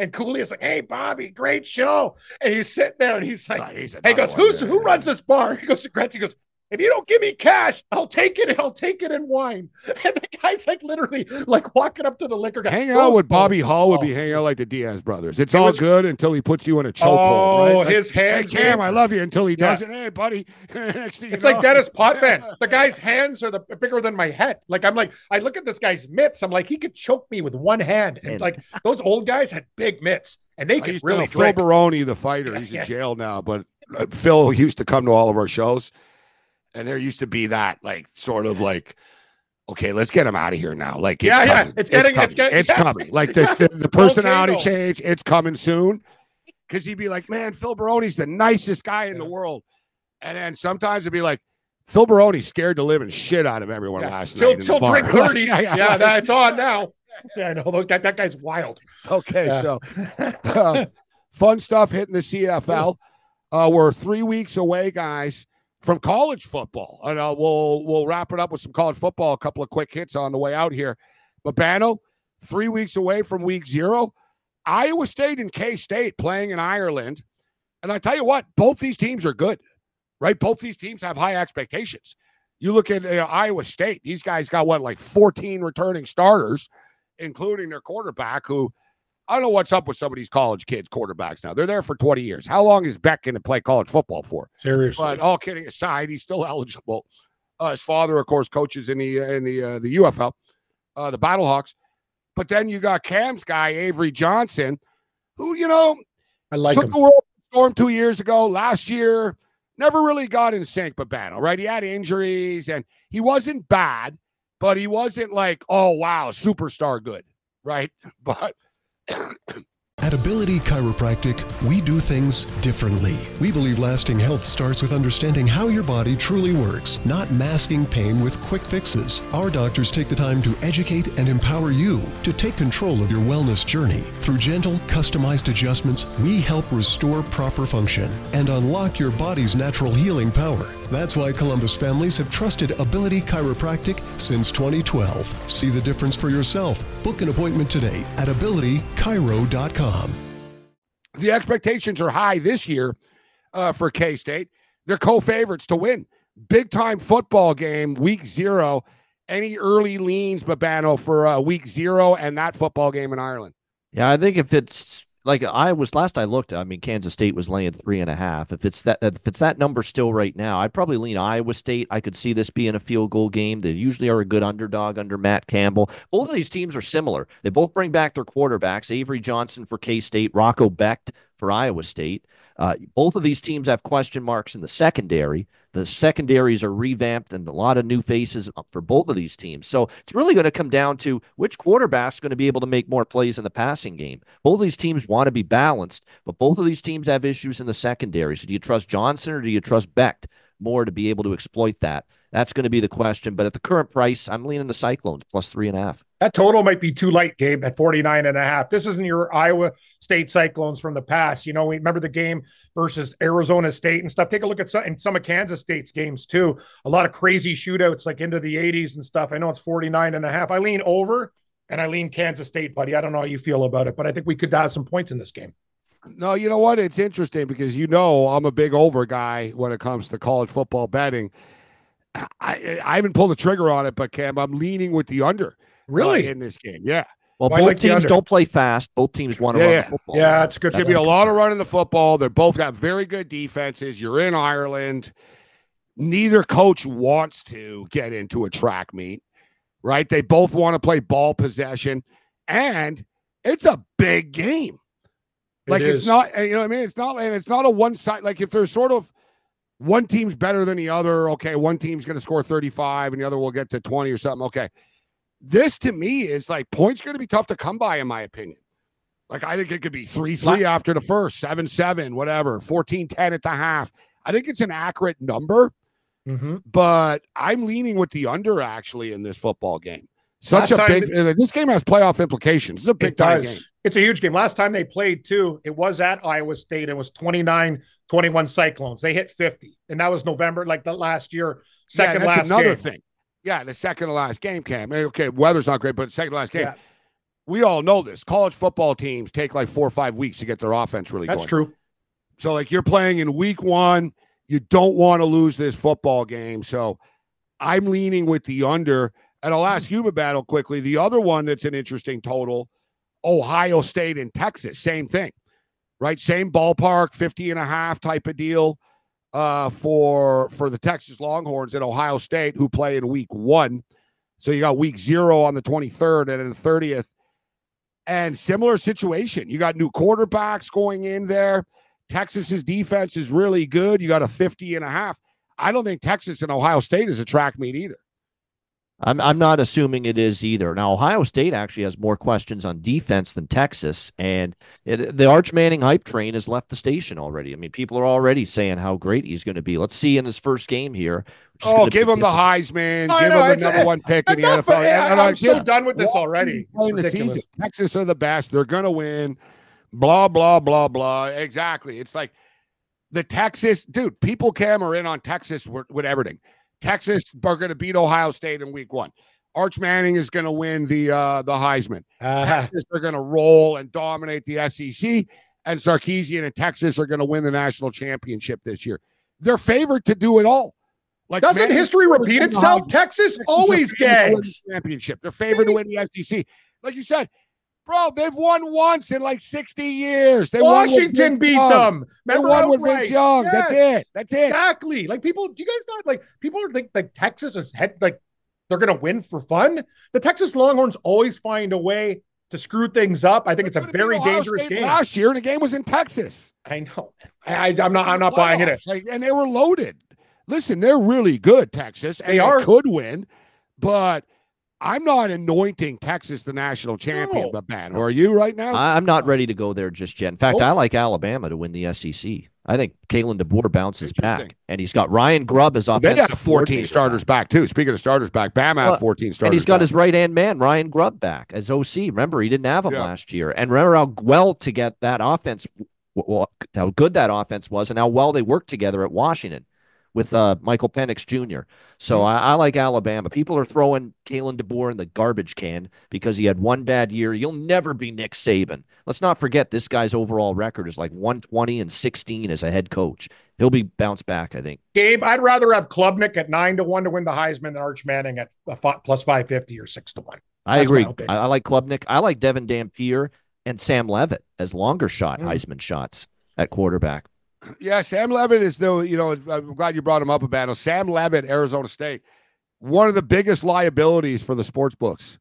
And Cooley is like, hey, Bobby, great show. And he's sitting there and he's like, Uh, he's hey, he goes, another one, who's yeah, who yeah. runs this bar? He goes to Gretz, he goes, if you don't give me cash, I'll take it. I'll take it in wine. And the guy's like literally like walking up to the liquor guy. Hang out Those with Bobby folks- Hall would Oh. be hanging out like the Diaz brothers. It's It all was- good until he puts you in a chokehold. Oh, right? Like, his hands. Hey, Cam, man. I love you until he Yeah. doesn't. Hey, buddy. Next thing you It's know- like Dennis Potvin. The guy's hands are the bigger than my head. Like I'm like, I look at this guy's mitts. I'm like, he could choke me with one hand. And And- like those old guys had big mitts, and they I could used to really know Phil drink. Baroni, the fighter. Yeah, He's yeah. in jail now, but uh, Phil used to come to all of our shows, and there used to be that like sort of like, okay, let's get him out of here now. Like, it's Yeah, yeah. coming. It's getting- coming. it's getting- It's yes. coming. Like the, the, the personality Volcano. change, it's coming soon. Because he'd be like, man, Phil Baroni's the nicest guy in the Yeah. world, and then sometimes it'd be like, Phil Baroni's scared to live and shit out of everyone Yeah. last Till, night. in till the bar. drink Like, thirty. yeah, yeah, yeah. that's on now. Yeah, I know those guys. That guy's wild. Okay, Yeah. so uh, fun stuff hitting the C F L. Uh, we're three weeks away, guys, from college football, and uh, we'll we'll wrap it up with some college football. A couple of quick hits on the way out here. Babano, three weeks away from week zero. Iowa State and K-State playing in Ireland, and I tell you what, both these teams are good, right? Both these teams have high expectations. You look at uh, Iowa State; these guys got what, like fourteen returning starters, including their quarterback, who. I don't know what's up with some of these college kids, quarterbacks now. They're there for twenty years. How long is Beck going to play college football for? Seriously. But all kidding aside, he's still eligible. Uh, his father, of course, coaches in the in the uh, the U F L, uh, the Battlehawks. But then you got Cam's guy, Avery Johnson, who, you know, I like took him. the world by storm two years ago. Last year, never really got in sync, but Babano, right? He had injuries, and he wasn't bad, but he wasn't like, oh, wow, superstar good, right? But At Ability Chiropractic, we do things differently. We believe lasting health starts with understanding how your body truly works, not masking pain with quick fixes. Our doctors take the time to educate and empower you to take control of your wellness journey. Through gentle, customized adjustments, we help restore proper function and unlock your body's natural healing power. That's why Columbus families have trusted Ability Chiropractic since twenty twelve. See the difference for yourself. Book an appointment today at ability chiro dot com. the expectations are high this year uh, for K-State. They're co-favorites to win. Big-time football game, week zero. Any early leans, Babano, for uh, week zero and that football game in Ireland? Yeah, I think if it's like I was last I looked, I mean, Kansas State was laying three and a half. If it's that, if it's that number still right now, I'd probably lean Iowa State. I could see this being a field goal game. They usually are a good underdog under Matt Campbell. Both of these teams are similar. They both bring back their quarterbacks. Avery Johnson for K-State, Rocco Becht for Iowa State. Uh, both of these teams have question marks in the secondary. The secondaries are revamped and a lot of new faces for both of these teams. So it's really going to come down to which quarterback's going to be able to make more plays in the passing game. Both of these teams want to be balanced, but both of these teams have issues in the secondary. So do you trust Johnson or do you trust Becht more to be able to exploit that? That's going to be the question. But at the current price, I'm leaning the Cyclones plus three and a half. That total might be too light, Gabe, at forty-nine and a half. This isn't your Iowa State Cyclones from the past. You know, we remember the game versus Arizona State and stuff. Take a look at some, and some of Kansas State's games too. A lot of crazy shootouts like into the eighties and stuff. I know it's forty-nine and a half. I lean over and I lean Kansas State, buddy. I don't know how you feel about it, but I think we could have some points in this game. No, you know what? It's interesting because, you know, I'm a big over guy when it comes to college football betting. I, I haven't pulled the trigger on it, but Cam, I'm leaning with the under. Really? Uh, in this game, yeah. Well, Well, I both like the teams under. don't play fast. Both teams want to Yeah, run yeah. the football. Yeah, it's good. There's That's going to be a the lot of concern. running the football. They're both got very good defenses. You're in Ireland. Neither coach wants to get into a track meet, right? They both want to play ball possession, and it's a big game. It Like it's is. not, you know what I mean? It's not, and it's not a one side. Like if there's sort of one team's better than the other, okay, one team's going to score thirty-five and the other will get to twenty or something. Okay, this to me is like points going to be tough to come by, in my opinion. Like I think it could be three three after the first, seven seven, whatever, fourteen ten at the half. I think it's an accurate number, Mm-hmm. but I'm leaning with the under actually in this football game. Such Last a time big. uh, This game has playoff implications. This is a big It time does. game. It's a huge game. Last time they played, too, it was at Iowa State. It was twenty-nine twenty-one Cyclones. They hit fifty, and that was November, like the last year, second yeah, that's last another game. thing. Yeah, the second to last game, Cam. Okay, weather's not great, but second to last game. Yeah. we all know this. College football teams take like four or five weeks to get their offense really That's going. true. So, like, you're playing in week one. You don't want to lose this football game. So I'm leaning with the under. And I'll ask you, Battle, quickly. The other one that's an interesting total, Ohio State and Texas, same thing, right? Same ballpark, fifty and a half type of deal uh, for, for the Texas Longhorns and Ohio State, who play in week one. So you got week zero on the twenty-third and then the thirtieth. And similar situation. You got new quarterbacks going in there. Texas's defense is really good. You got a fifty and a half. I don't think Texas and Ohio State is a track meet either. I'm I'm not assuming it is either. Now, Ohio State actually has more questions on defense than Texas, and it, the Arch Manning hype train has left the station already. I mean, people are already saying how great he's going to be. Let's see in his first game here. Oh, give him the Heisman. Oh, give no, him the number it, one pick in the enough, N F L. I, I'm, I'm so done with this already. The season. Texas are the best. They're going to win. Blah, blah, blah, blah. Exactly. It's like the Texas, dude, people cam are in on Texas with, with everything. Texas are going to beat Ohio State in week one. Arch Manning is going to win the uh, the Heisman. Uh-huh. Texas are going to roll and dominate the S E C, and Sarkisian and Texas are going to win the national championship this year. They're favored to do it all. Like, doesn't Manning history repeat itself? Texas, Texas always gags. The championship. They're favored to win the S E C. Like you said, bro, they've won once in like sixty years. They Washington beat Young. them. Remember they won with Vince Young. Yes. That's it. That's it. Exactly. Like people, do you guys not like people are think like Texas is head like they're going to win for fun. The Texas Longhorns always find a way to screw things up. I think it's a very dangerous game. Last year, the game was in Texas. I know. I, I, I'm not. I'm not buying it. Like, and they were loaded. Listen, they're really good, Texas, and they, are. they could win. But I'm not anointing Texas the national champion, no. but man, are you right now? I'm not ready to go there just yet. In fact, oh. I like Alabama to win the S E C. I think Kalen DeBoer bounces back, and he's got Ryan Grubb as offensive. They got fourteen starters back. back too. Speaking of starters back, Bama well, had fourteen starters. And he's got back. his right hand man Ryan Grubb back as O C. Remember, he didn't have him yeah. last year, and remember how well to get that offense, how good that offense was, and how well they worked together at Washington with uh, Michael Penix Junior So mm-hmm. I, I like Alabama. People are throwing Kalen DeBoer in the garbage can because he had one bad year. You'll never be Nick Saban. Let's not forget this guy's overall record is like one twenty and sixteen as a head coach. He'll be bounced back, I think. Gabe, I'd rather have Klubnik at nine to one to win the Heisman than Arch Manning at plus five fifty or six to one. I That's agree. I, I like Klubnik. I like Devin Dampier and Sam Levitt as longer shot mm. Heisman shots at quarterback. Yeah, Sam Levitt is though, you know, I'm glad you brought him up about it. Sam Levitt, Arizona State, one of the biggest liabilities for the sports books.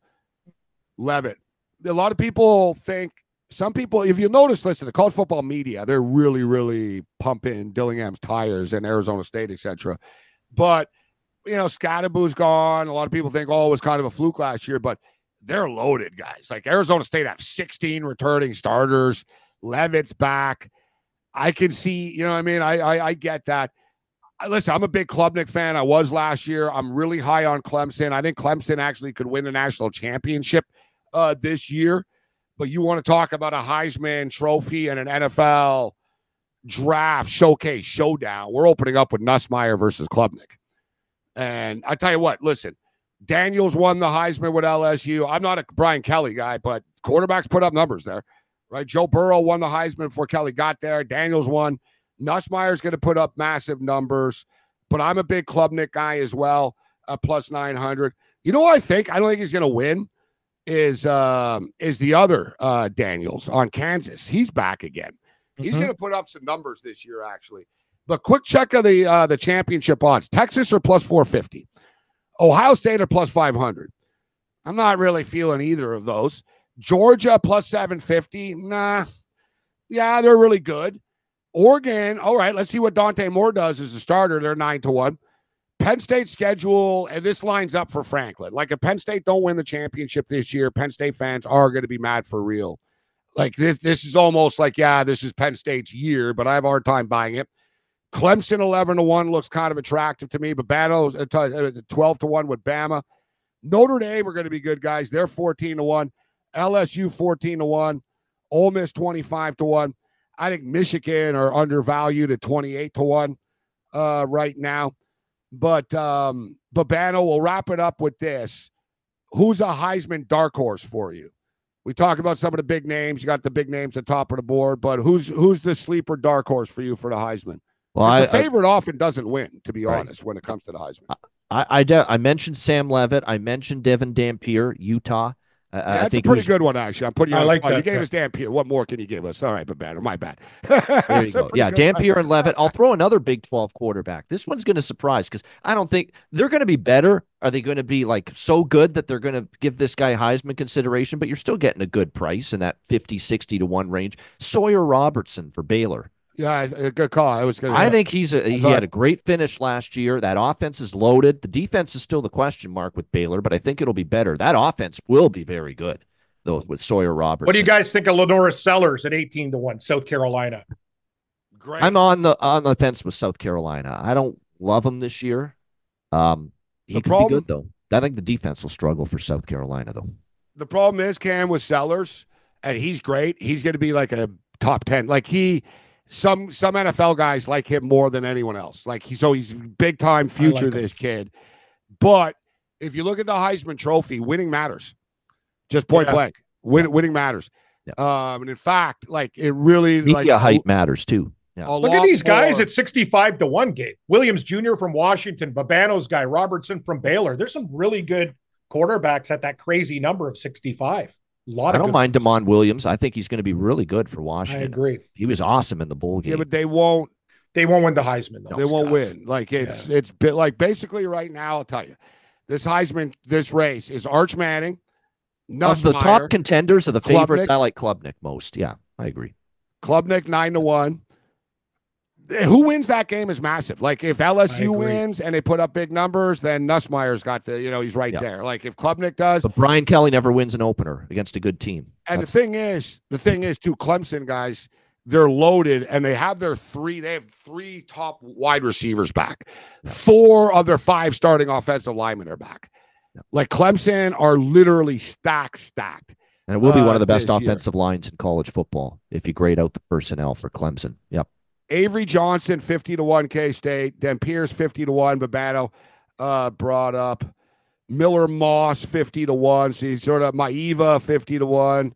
Levitt. A lot of people think, some people, if you notice, listen, the college football media, they're really, really pumping Dillingham's tires and Arizona State, et cetera. But, you know, Scadaboo's gone. A lot of people think, oh, it was kind of a fluke last year, but they're loaded, guys. Like Arizona State have sixteen returning starters. Levitt's back. I can see, you know what I mean? I, I I get that. I, listen, I'm a big Klubnik fan. I was last year. I'm really high on Clemson. I think Clemson actually could win the national championship uh, this year. But you want to talk about a Heisman trophy and an N F L draft showcase showdown. We're opening up with Nussmeier versus Klubnik. And I tell you what, listen, Daniels won the Heisman with L S U. I'm not a Brian Kelly guy, but quarterbacks put up numbers there. Right, Joe Burrow won the Heisman before Kelly got there. Daniels won. Nussmeier's going to put up massive numbers, but I'm a big Klubnik guy as well, uh, plus nine hundred. You know what I think? I don't think he's going to win is um, is the other uh, Daniels on Kansas. He's back again. Mm-hmm. He's going to put up some numbers this year, actually. But quick check of the uh, the championship odds. Texas are plus four fifty. Ohio State are plus five hundred. I'm not really feeling either of those. Georgia plus seven fifty. Nah. Yeah, they're really good. Oregon, all right, let's see what Dante Moore does as a starter. They're nine to one. Penn State schedule, and this lines up for Franklin. Like, if Penn State don't win the championship this year, Penn State fans are going to be mad for real. Like, this, this is almost like, yeah, this is Penn State's year, but I have a hard time buying it. Clemson eleven to one looks kind of attractive to me, but Bama's twelve to one with Bama. Notre Dame are going to be good, guys. They're fourteen to one. L S U fourteen to one, Ole Miss twenty-five to one. I think Michigan are undervalued at twenty-eight to one uh, right now. But um, Babano will wrap it up with this. Who's a Heisman dark horse for you? We talked about some of the big names. You got the big names at the top of the board, but who's who's the sleeper dark horse for you for the Heisman? Well, I, the favorite I, often doesn't win, to be right. honest, when it comes to the Heisman. I I, de- I mentioned Sam Levitt. I mentioned Devin Dampier, Utah. Uh, yeah, I that's think a pretty good one, actually. I'm putting you I on like spot. that. You gave us Dampier. What more can you give us? All right, but better. My bad. There you go. Yeah, Dampier and Levitt. I'll throw another Big twelve quarterback. This one's going to surprise because I don't think they're going to be better. Are they going to be like so good that they're going to give this guy Heisman consideration? But you're still getting a good price in that fifty, sixty to one range. Sawyer Robertson for Baylor. Yeah, a good call. I was going. I think he's a he had a great finish last year. That offense is loaded. The defense is still the question mark with Baylor, but I think it'll be better. That offense will be very good, though, with Sawyer Robertson. What do you guys think of Lenora Sellers at eighteen to one, South Carolina? Great. I'm on the on the fence with South Carolina. I don't love him this year. Um, he the could problem, be good though. I think the defense will struggle for South Carolina though. The problem is Cam with Sellers, and he's great. He's going to be like a top ten. Like he. Some some N F L guys like him more than anyone else. Like he, so he's big time future. Like this kid, but if you look at the Heisman Trophy, winning matters. Just point yeah. blank, Win, yeah. winning matters. Yeah. Um, and in fact, like it really media like height matters too. Yeah. Look at these guys more. At sixty-five to one. Game Williams Junior from Washington, Babano's guy, Robertson from Baylor. There's some really good quarterbacks at that crazy number of sixty-five. A lot I of don't mind ones. Damon Williams. I think he's going to be really good for Washington. I agree. He was awesome in the bowl game. Yeah, but they won't. They won't win the Heisman. Though. They won't tough. win. Like it's yeah. it's bit like basically right now. I'll tell you, this Heisman, this race is Arch Manning. Nussmeier, of the top contenders of the favorites, Klubnik, I like Klubnik most. Yeah, I agree. Klubnik nine to one. Who wins that game is massive. Like if L S U wins and they put up big numbers, then Nussmeier's got the, you know, he's right yeah. there. Like if Klubnik does. But Brian Kelly never wins an opener against a good team. And That's... the thing is, the thing is too, Clemson guys, they're loaded and they have their three, they have three top wide receivers back. Yeah. Four of their five starting offensive linemen are back. Yeah. Like Clemson are literally stacked, stacked. And it will be uh, one of the best offensive year. lines in college football if you grade out the personnel for Clemson. Yep. Avery Johnson, fifty to one, K-State. Dampier's fifty to one. Babano uh, brought up. Miller Moss, fifty to one. So he's sort of Maiva, fifty to one.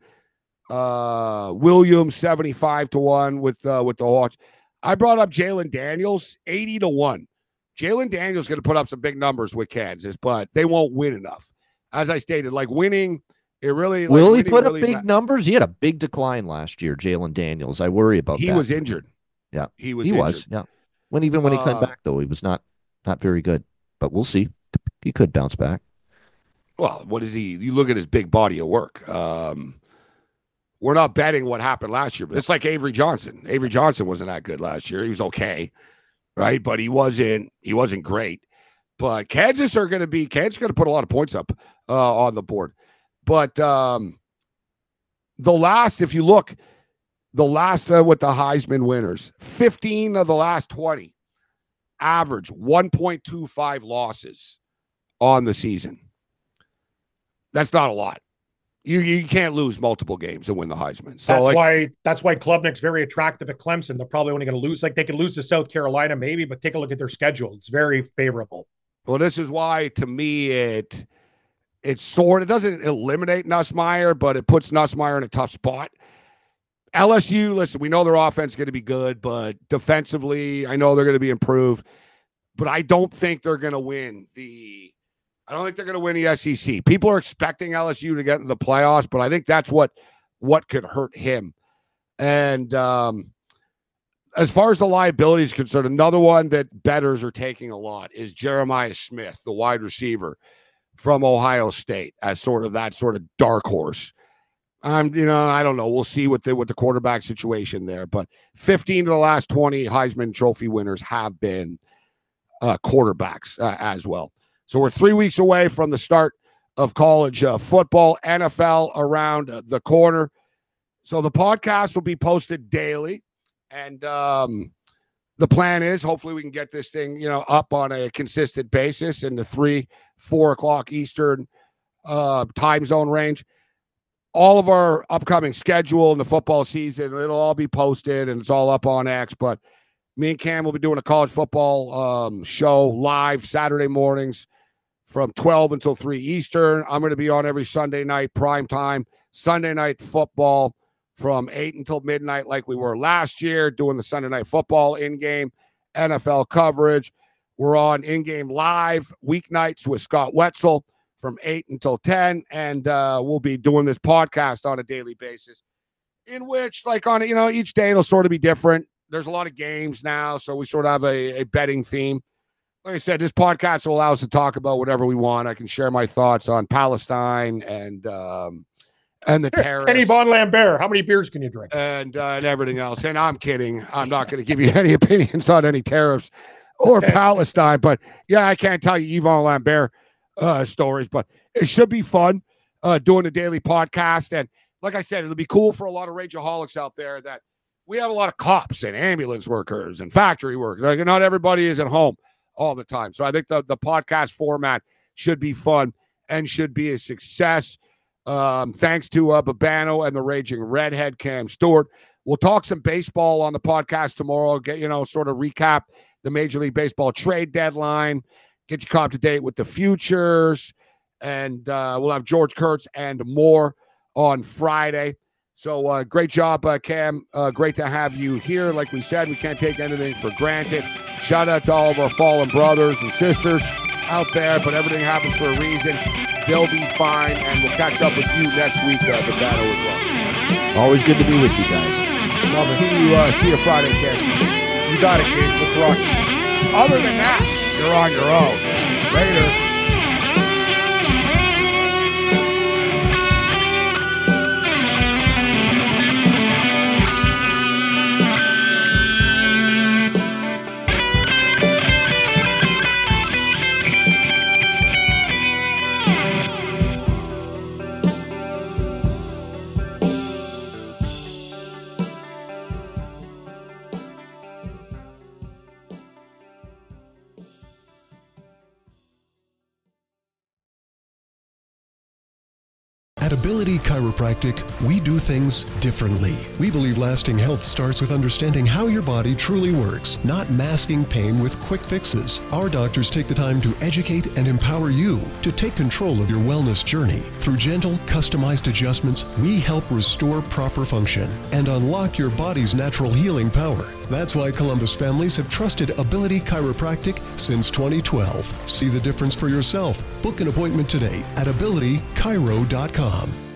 Uh, Williams, seventy-five to one with uh, with the Hawks. I brought up Jalen Daniels, eighty to one. Jalen Daniels going to put up some big numbers with Kansas, but they won't win enough. As I stated, like winning, it really. Will like, he put really up big ma- numbers? He had a big decline last year, Jalen Daniels. I worry about he that. He was injured. Yeah, he was. He injured. was. Yeah. When even when he came uh, back, though, he was not not very good. But we'll see. He could bounce back. Well, what is he? You look at his big body of work. Um, we're not betting what happened last year, but it's like Avery Johnson. Avery Johnson wasn't that good last year. He was okay, right? But he wasn't. He wasn't great. But Kansas are going to be. Kansas going to put a lot of points up uh, on the board. But um, the last, if you look. The last uh, with the Heisman winners, fifteen of the last twenty, average one point two five losses on the season. That's not a lot. You you can't lose multiple games and win the Heisman. So that's like, why that's why Klubnik's very attractive at Clemson. They're probably only going to lose, like they could lose to South Carolina maybe, but take a look at their schedule. It's very favorable. Well, this is why to me it it's sort. It doesn't eliminate Nussmeier, but it puts Nussmeier in a tough spot. L S U, listen, we know their offense is going to be good, but defensively, I know they're going to be improved. But I don't think they're going to win the – I don't think they're going to win the S E C. People are expecting L S U to get into the playoffs, but I think that's what what could hurt him. And um, as far as the liability is concerned, another one that bettors are taking a lot is Jeremiah Smith, the wide receiver from Ohio State, as sort of that sort of dark horse. Um, you know, I don't know. We'll see what the with the quarterback situation there. But fifteen of the last twenty Heisman Trophy winners have been uh, quarterbacks uh, as well. So we're three weeks away from the start of college uh, football, N F L around uh, the corner. So the podcast will be posted daily, and um, the plan is hopefully we can get this thing, you know, up on a consistent basis in the three, four o'clock Eastern uh, time zone range. All of our upcoming schedule in the football season, it'll all be posted and it's all up on X. But me and Cam will be doing a college football um, show live Saturday mornings from twelve until three Eastern. I'm going to be on every Sunday night, prime time, Sunday Night Football from eight until midnight like we were last year, doing the Sunday Night Football in-game N F L coverage. We're on in-game live weeknights with Scott Wetzel from eight until ten, and uh, we'll be doing this podcast on a daily basis, in which, like, on, you know, each day it'll sort of be different. There's a lot of games now, so we sort of have a, a betting theme. Like I said, this podcast will allow us to talk about whatever we want. I can share my thoughts on Palestine and um, and the terrorists. Kenny Von Lambert, how many beers can you drink? And, uh, and everything else. And I'm kidding. I'm not going to give you any opinions on any tariffs or Palestine. But, yeah, I can't tell you Yvonne Lambert uh, stories. But it should be fun uh, doing a daily podcast. And like I said, it'll be cool for a lot of rageaholics out there that we have a lot of cops and ambulance workers and factory workers. Like, not everybody is at home all the time. So I think the, the podcast format should be fun and should be a success. Um, thanks to uh, Babano and the Raging Redhead, Cam Stewart. We'll talk some baseball on the podcast tomorrow. Get, you know, sort of recap the Major League Baseball trade deadline. Get you caught up to date with the futures. And uh, we'll have George Kurtz and more on Friday. So uh, great job, uh, Cam. Uh, great to have you here. Like we said, we can't take anything for granted. Shout out to all of our fallen brothers and sisters out there, but everything happens for a reason. They'll be fine, and we'll catch up with you next week, uh, the battle as well. Always good to be with you guys. Love it. See you, uh, see you Friday, Ken. You got it, Gabe. Let's rock. Other than that, you're on your own. Later. At Ability Chiropractic, we do things differently. We believe lasting health starts with understanding how your body truly works, not masking pain with quick fixes. Our doctors take the time to educate and empower you to take control of your wellness journey. Through gentle, customized adjustments, we help restore proper function and unlock your body's natural healing power. That's why Columbus families have trusted Ability Chiropractic since twenty twelve. See the difference for yourself. Book an appointment today at ability chiro dot com.